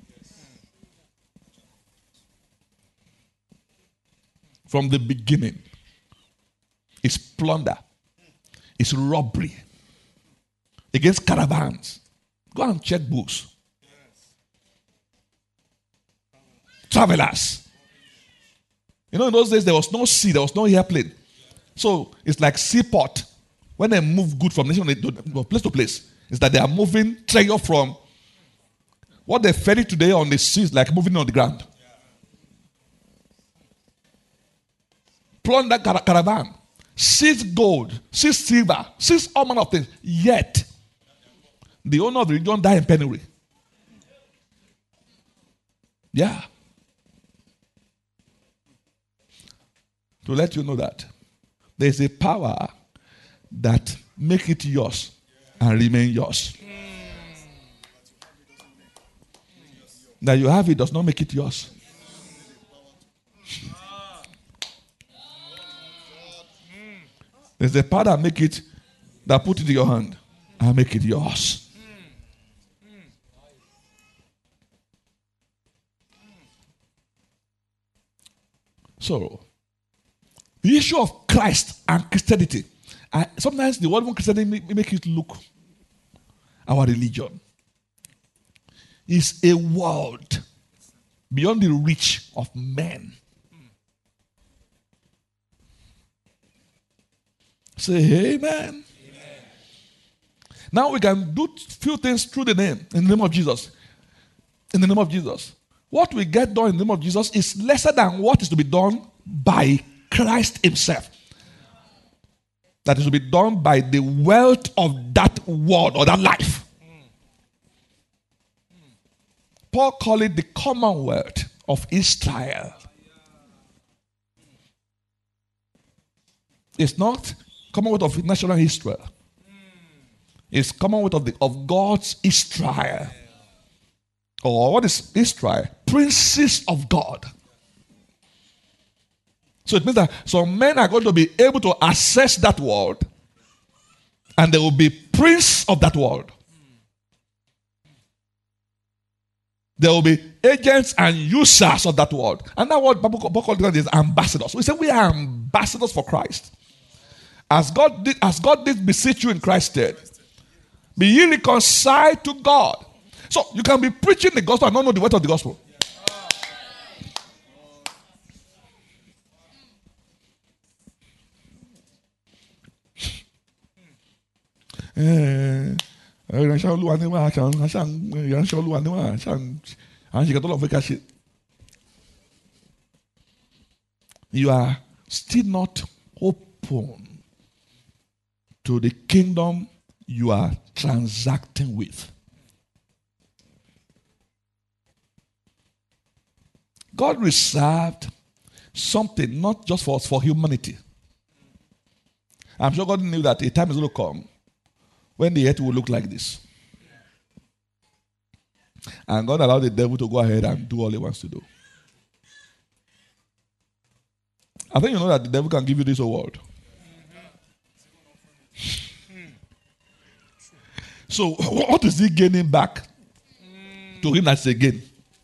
From the beginning, it's plunder, it's robbery against caravans. Go and check books. Travelers. You know, in those days, there was no sea, there was no airplane. So, it's like seaport. When they move goods from nation to place to place, it's that they are moving treasure from what they ferry today on the sea is like moving on the ground. Plunder caravan, seize gold, seize silver, seize all manner of things. Yet, the owner of the region died in penury. Yeah. To let you know that there is a power that make it yours and remain yours. That you have it does not make it yours. There's a power that make it, that put it in your hand and make it yours. So, the issue of Christ and Christianity, sometimes the word Christianity make it look, our religion is a world beyond the reach of men. Say amen. Amen. Now we can do few things through the name, in the name of Jesus. In the name of Jesus. What we get done in the name of Jesus is lesser than what is to be done by Christ himself. That is to be done by the wealth of that word or that life. Paul called it the commonwealth of Israel. It's not commonwealth of national Israel. It's commonwealth of God's Israel. Or what is Israel? Princes of God. So it means that some men are going to be able to access that world, and they will be prince of that world. There will be agents and users of that world. And that word Bible calls is ambassadors. We say we are ambassadors for Christ. As God did beseech you in Christ's stead, be ye reconciled to God. So you can be preaching the gospel and not know the word of the gospel. You are still not open to the kingdom you are transacting with. God reserved something not just for us, for humanity. I'm sure God knew that a time is going to come when the earth will look like this. And God allowed the devil to go ahead and do all he wants to do. I think you know that the devil can give you this award. So what is he gaining back to him that's a gain?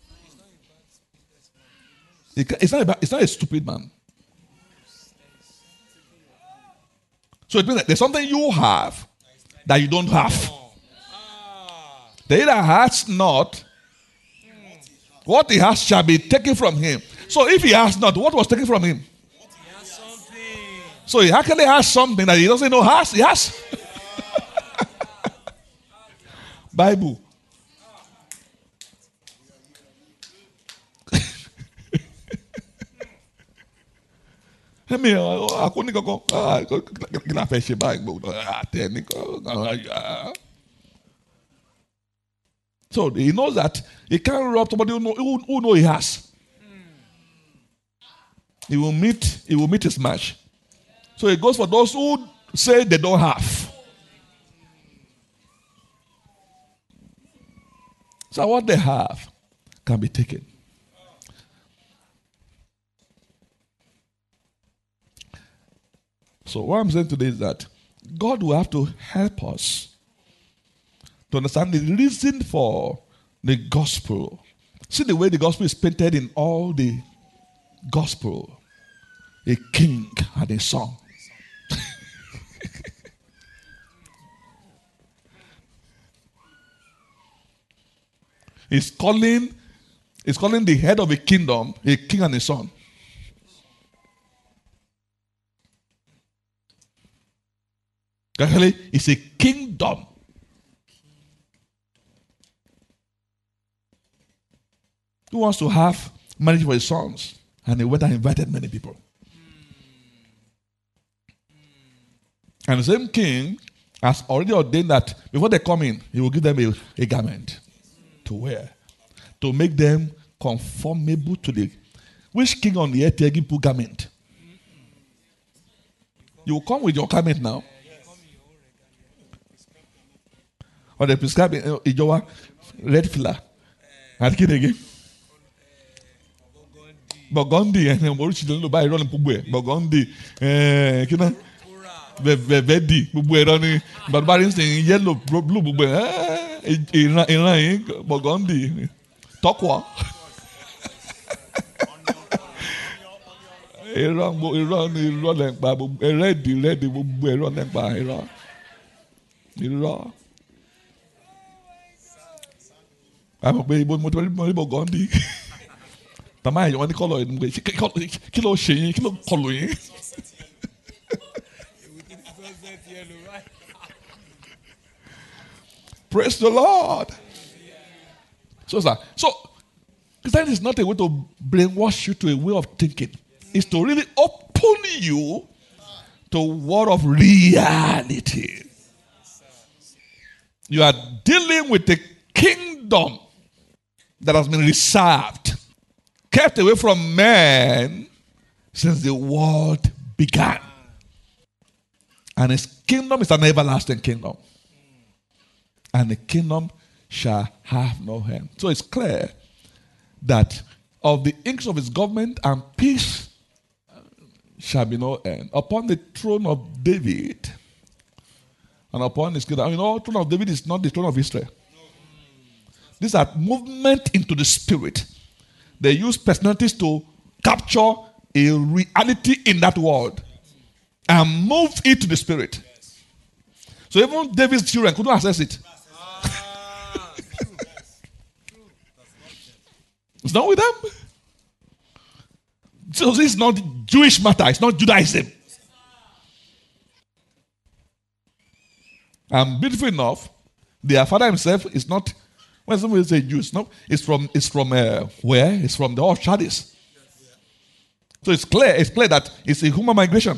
It's not a stupid man. So it means that there's something you have that you don't have. The that has not, what he has shall be taken from him. So if he has not, what was taken from him? So he actually has something that he doesn't know has. He has. Bible. So he knows that he can't rob somebody who know he has. He will meet his match. So it goes for those who say they don't have. So what they have can be taken. So what I'm saying today is that God will have to help us to understand the reason for the gospel. See the way the gospel is painted in all the gospel. A king and a son. He's calling the head of a kingdom a king and a son. Actually, it's a kingdom. Who wants to have marriage for his sons? And he went and invited many people. And the same king has already ordained that before they come in, he will give them a garment to wear, to make them conformable to the. Which king on the earth will give you garment? You will come with your garment now. Or they prescribe Ijowa red filler. And kid again. Burgundy and original by running Pubwe. Burgundy, Kina Vedi, Pubwe running, barbarians in yellow, blue Pubwe. In Burgundy. Tokwa. Iran, Babu, ready, running by Iran. I'm a baby, Burgundy. Tamai, you want to call it? Kilo shame, kilo coloring. Praise the Lord. So Christianity is not a way to brainwash you to a way of thinking. It's to really open you to a world of reality. You are dealing with a kingdom that has been reserved, kept away from man since the world began. And his kingdom is an everlasting kingdom. And the kingdom shall have no end. So it's clear that of the increase of his government and peace shall be no end. Upon the throne of David and upon his kingdom. You know, throne of David is not the throne of Israel. These are movement into the spirit. They use personalities to capture a reality in that world and move it to the spirit. So even David's children couldn't access it. It's not with them. So this is not Jewish matter. It's not Judaism. And beautiful enough, their father himself is not. When somebody say Jews, no, it's from where? It's from the Hall of Chaldees. So it's clear that it's a human migration.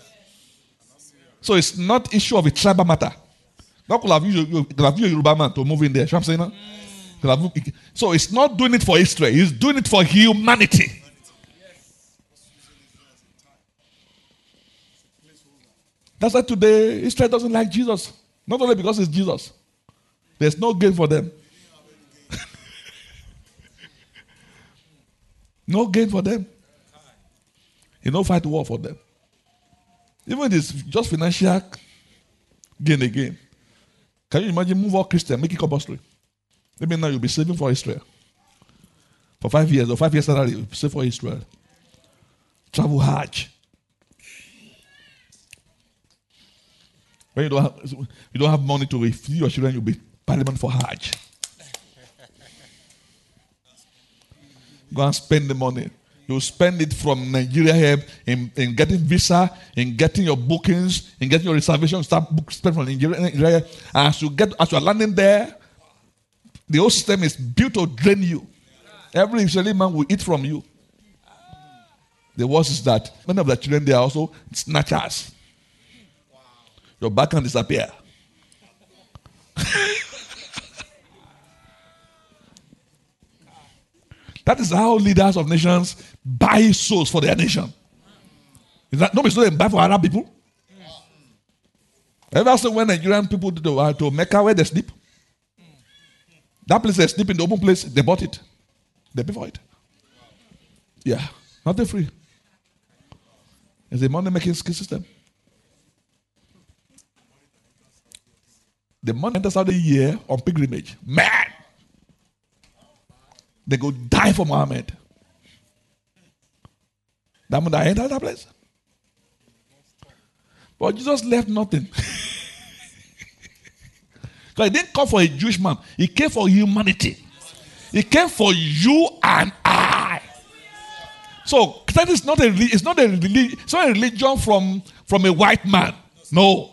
So it's not issue of a tribal matter. God could have used a Yoruba man to move in there. You know what I'm saying? So it's not doing it for Israel. He's doing it for humanity. That's why today Israel doesn't like Jesus. Not only because it's Jesus. There's no gain for them. No gain for them. He no fight war for them. Even if it's just financial gain again. Can you imagine move all Christian, make it compulsory? Maybe now you'll be saving for Israel. For 5 years or 5 years salary, you'll save for Israel. Travel Hajj. When you don't have money to feed your children, you'll be parliament for Hajj. Go and spend the money. You spend it from Nigeria here in getting visa, in getting your bookings, in getting your reservation. Start spend from Nigeria. As you are landing there, the whole system is built to drain you. Every Israeli man will eat from you. The worst is that many of the children they are also snatchers. Your back can disappear. That is how leaders of nations buy souls for their nation. Is that nobody so they buy for Arab people? Ever seen when Nigerian people to Mecca where they sleep? That place they sleep in the open place, they bought it. They pay for it. Yeah, not free. It's a money-making system. The money enters out a year on pilgrimage. Man! They go die for Muhammad. That means I enter that place. But Jesus left nothing. Because he didn't come for a Jewish man. He came for humanity. He came for you and I. So that is not a religion. It's not a religion from a white man. No.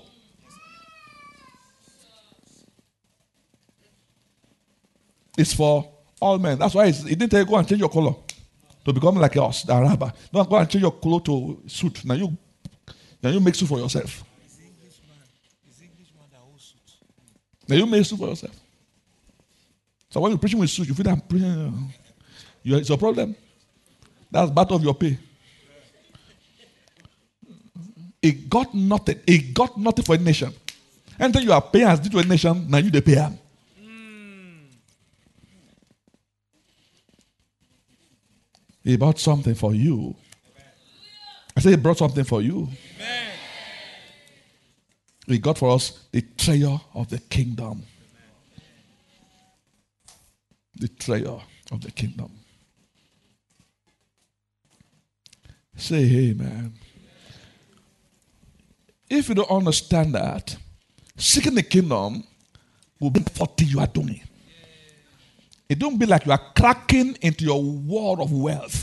It's for all men. That's why he didn't tell you go and change your color to become like us, the Arab. Don't go and change your color to suit. Now you make suit for yourself. Now you make suit for yourself. So when you're preaching with suit, you feel that I'm preaching. It's your problem. That's part of your pay. It got nothing. It got nothing for a nation. Anything you are paying as due to a nation, now you they pay him. He bought something for you. I said he brought something for you. Amen. He got for us the treasure of the kingdom. The treasure of the kingdom. Say amen. If you don't understand that, seeking the kingdom will be what you are doing. It don't be like you are cracking into your world of wealth.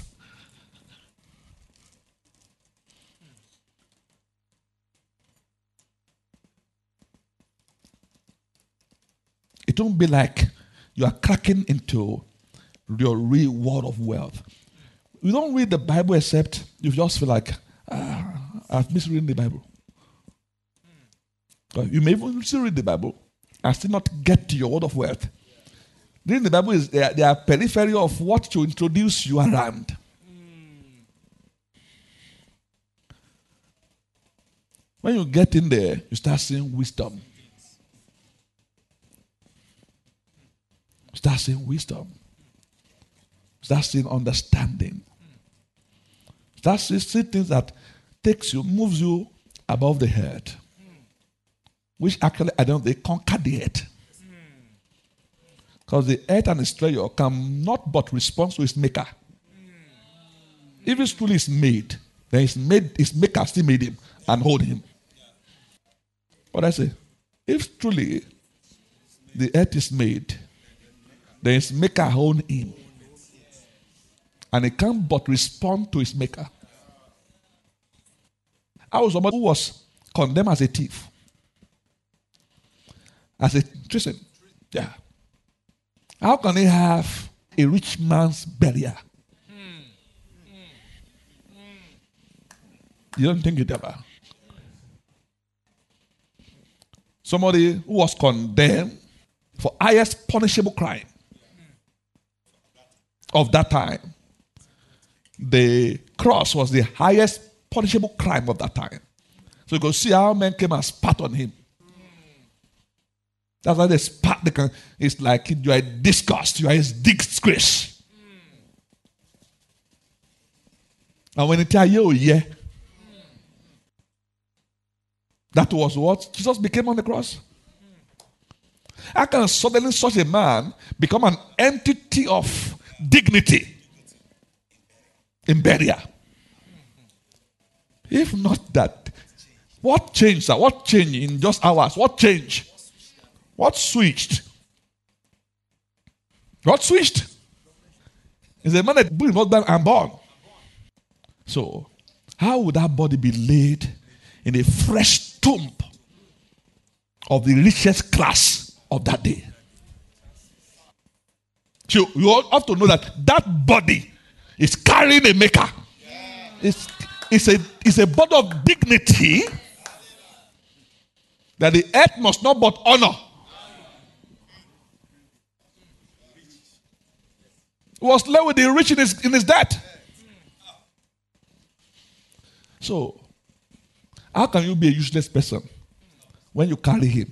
It don't be like you are cracking into your real world of wealth. You don't read the Bible except you just feel like, I've missed reading the Bible. You may even still read the Bible and still not get to your world of wealth. Reading the Bible is they are periphery of what to introduce you around. When you get in there, you start seeing wisdom. Start seeing wisdom. Start seeing understanding. Start seeing things that moves you above the head. Which actually, they conquer the earth. Because the earth and its treasure cannot but respond to its maker. If it's truly is made, then its maker still made him and hold him. What I say? If truly the earth is made, then its maker hold him. And it can't but respond to its maker. I was somebody who was condemned as a thief. As a treason. Yeah. How can they have a rich man's burial? You don't think it ever. Somebody who was condemned for highest punishable crime of that time. The cross was the highest punishable crime of that time. So you can see how men came and spat on him. That's why they spat. It's like you are a disgust. You are a disgrace. And when it tell you, yeah, that was what Jesus became on the cross. How can suddenly such a man become an entity of dignity in burial? If not that, what changed? What changed in just hours? What changed? What switched? What switched? Is a man that was born and born. So, how would that body be laid in a fresh tomb of the richest class of that day? So, you all have to know that that body is carrying a maker. It's a body of dignity that the earth must not but honor. It was left with the rich in his debt. So, how can you be a useless person when you carry him?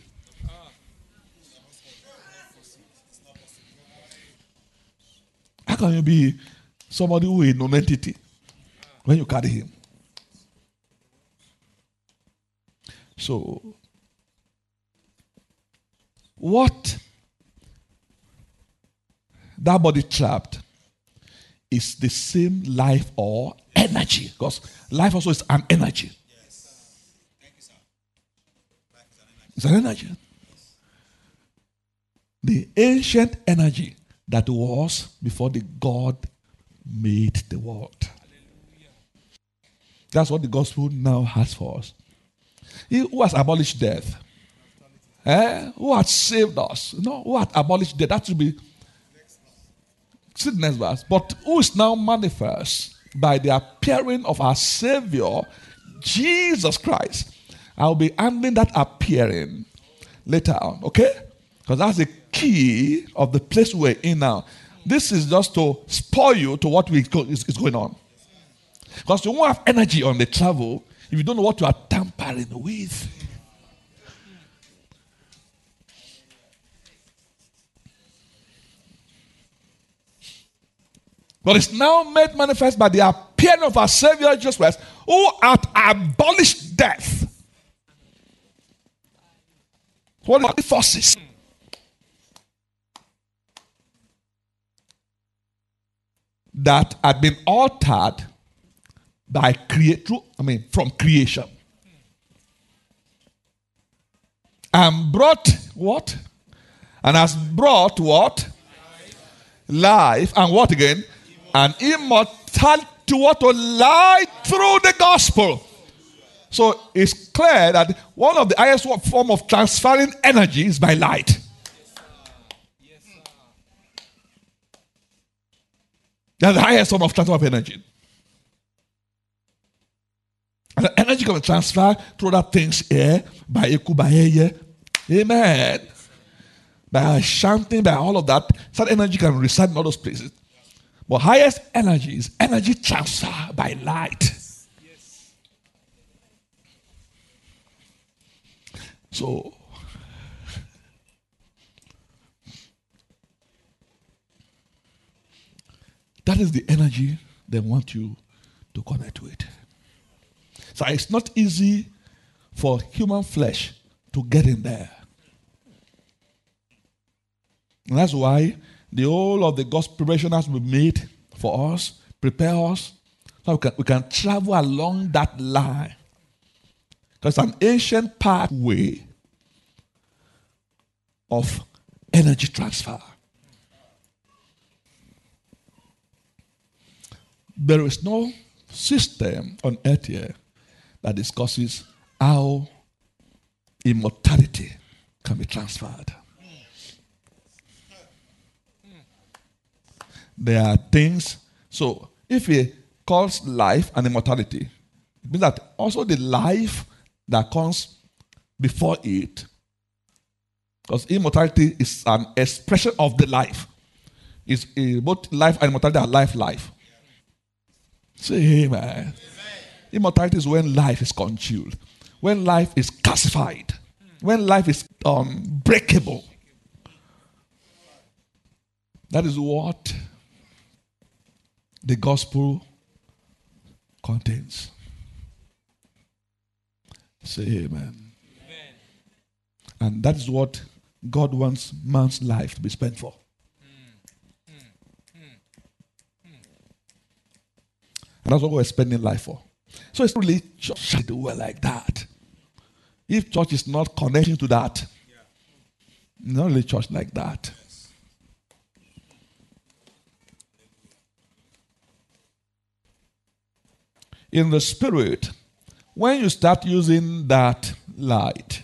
How can you be somebody who is a non-entity when you carry him? So, what that body trapped is the same life or energy, because life also is an energy. It's an energy. The ancient energy that was before the God made the world. That's what the gospel now has for us. He who has abolished death, who has saved us, who has abolished death, that should be see the next verse. But who is now manifest by the appearing of our Savior, Jesus Christ. I'll be handling that appearing later on, okay? Because that's the key of the place we're in now. This is just to spoil you to what is going on. Because you won't have energy on the travel if you don't know what you are tampering with. But it's now made manifest by the appearing of our Savior Jesus Christ, who hath abolished death. What are the forces? That had been altered by from creation. And brought what? And has brought what? Life. And what again? And immortality to what? To light through the gospel. So it's clear that one of the highest form of transferring energy is by light. That's the highest form of transfer of energy. And the energy can be transferred through other things here, by eku, by air. Amen. By chanting, by all of that. That energy can reside in all those places. But highest energy is energy transfer by light. So, that is the energy they want you to connect with. So it's not easy for human flesh to get in there. And that's why the whole of the gospel preparation has been made for us, prepare us, so we can travel along that line. Because it's an ancient pathway of energy transfer. There is no system on earth here that discusses how immortality can be transferred. There are things. So, if he calls life and immortality, it means that also the life that comes before it, because immortality is an expression of the life. It's both life and immortality are life. Say amen. Amen. Immortality is when life is congealed, when life is calcified, when life is breakable. That is what the gospel contains. Say amen. And that's what God wants man's life to be spent for. And that's what we're spending life for. So it's really church should do well like that. If church is not connecting to that, not really church like that. In the spirit, when you start using that light,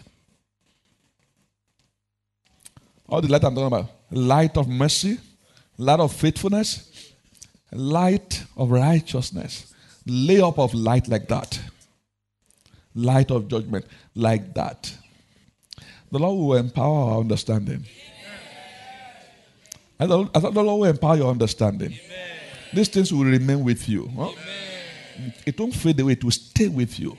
all the light I'm talking about, light of mercy, light of faithfulness, light of righteousness, lay up of light like that, light of judgment like that. The Lord will empower our understanding. I thought the Lord will empower your understanding. These things will remain with you. Huh? It won't fade away, it will stay with you.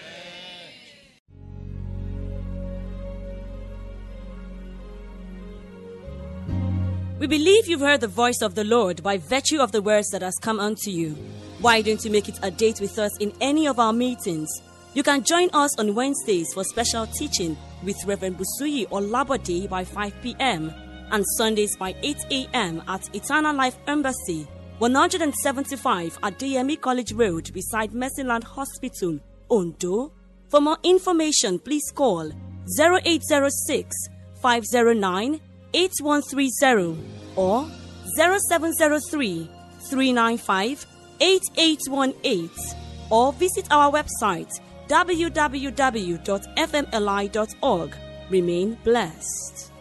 We believe you've heard the voice of the Lord by virtue of the words that has come unto you. Why don't you make it a date with us in any of our meetings? You can join us on Wednesdays for special teaching with Reverend Busuyi Olabode by 5 p.m. and Sundays by 8 a.m. at Eternal Life Embassy, 175 at DME College Road beside Mercyland Hospital, Ondo. For more information, please call 0806 509 8130 or 0703 395 8818 or visit our website www.fmli.org. Remain blessed.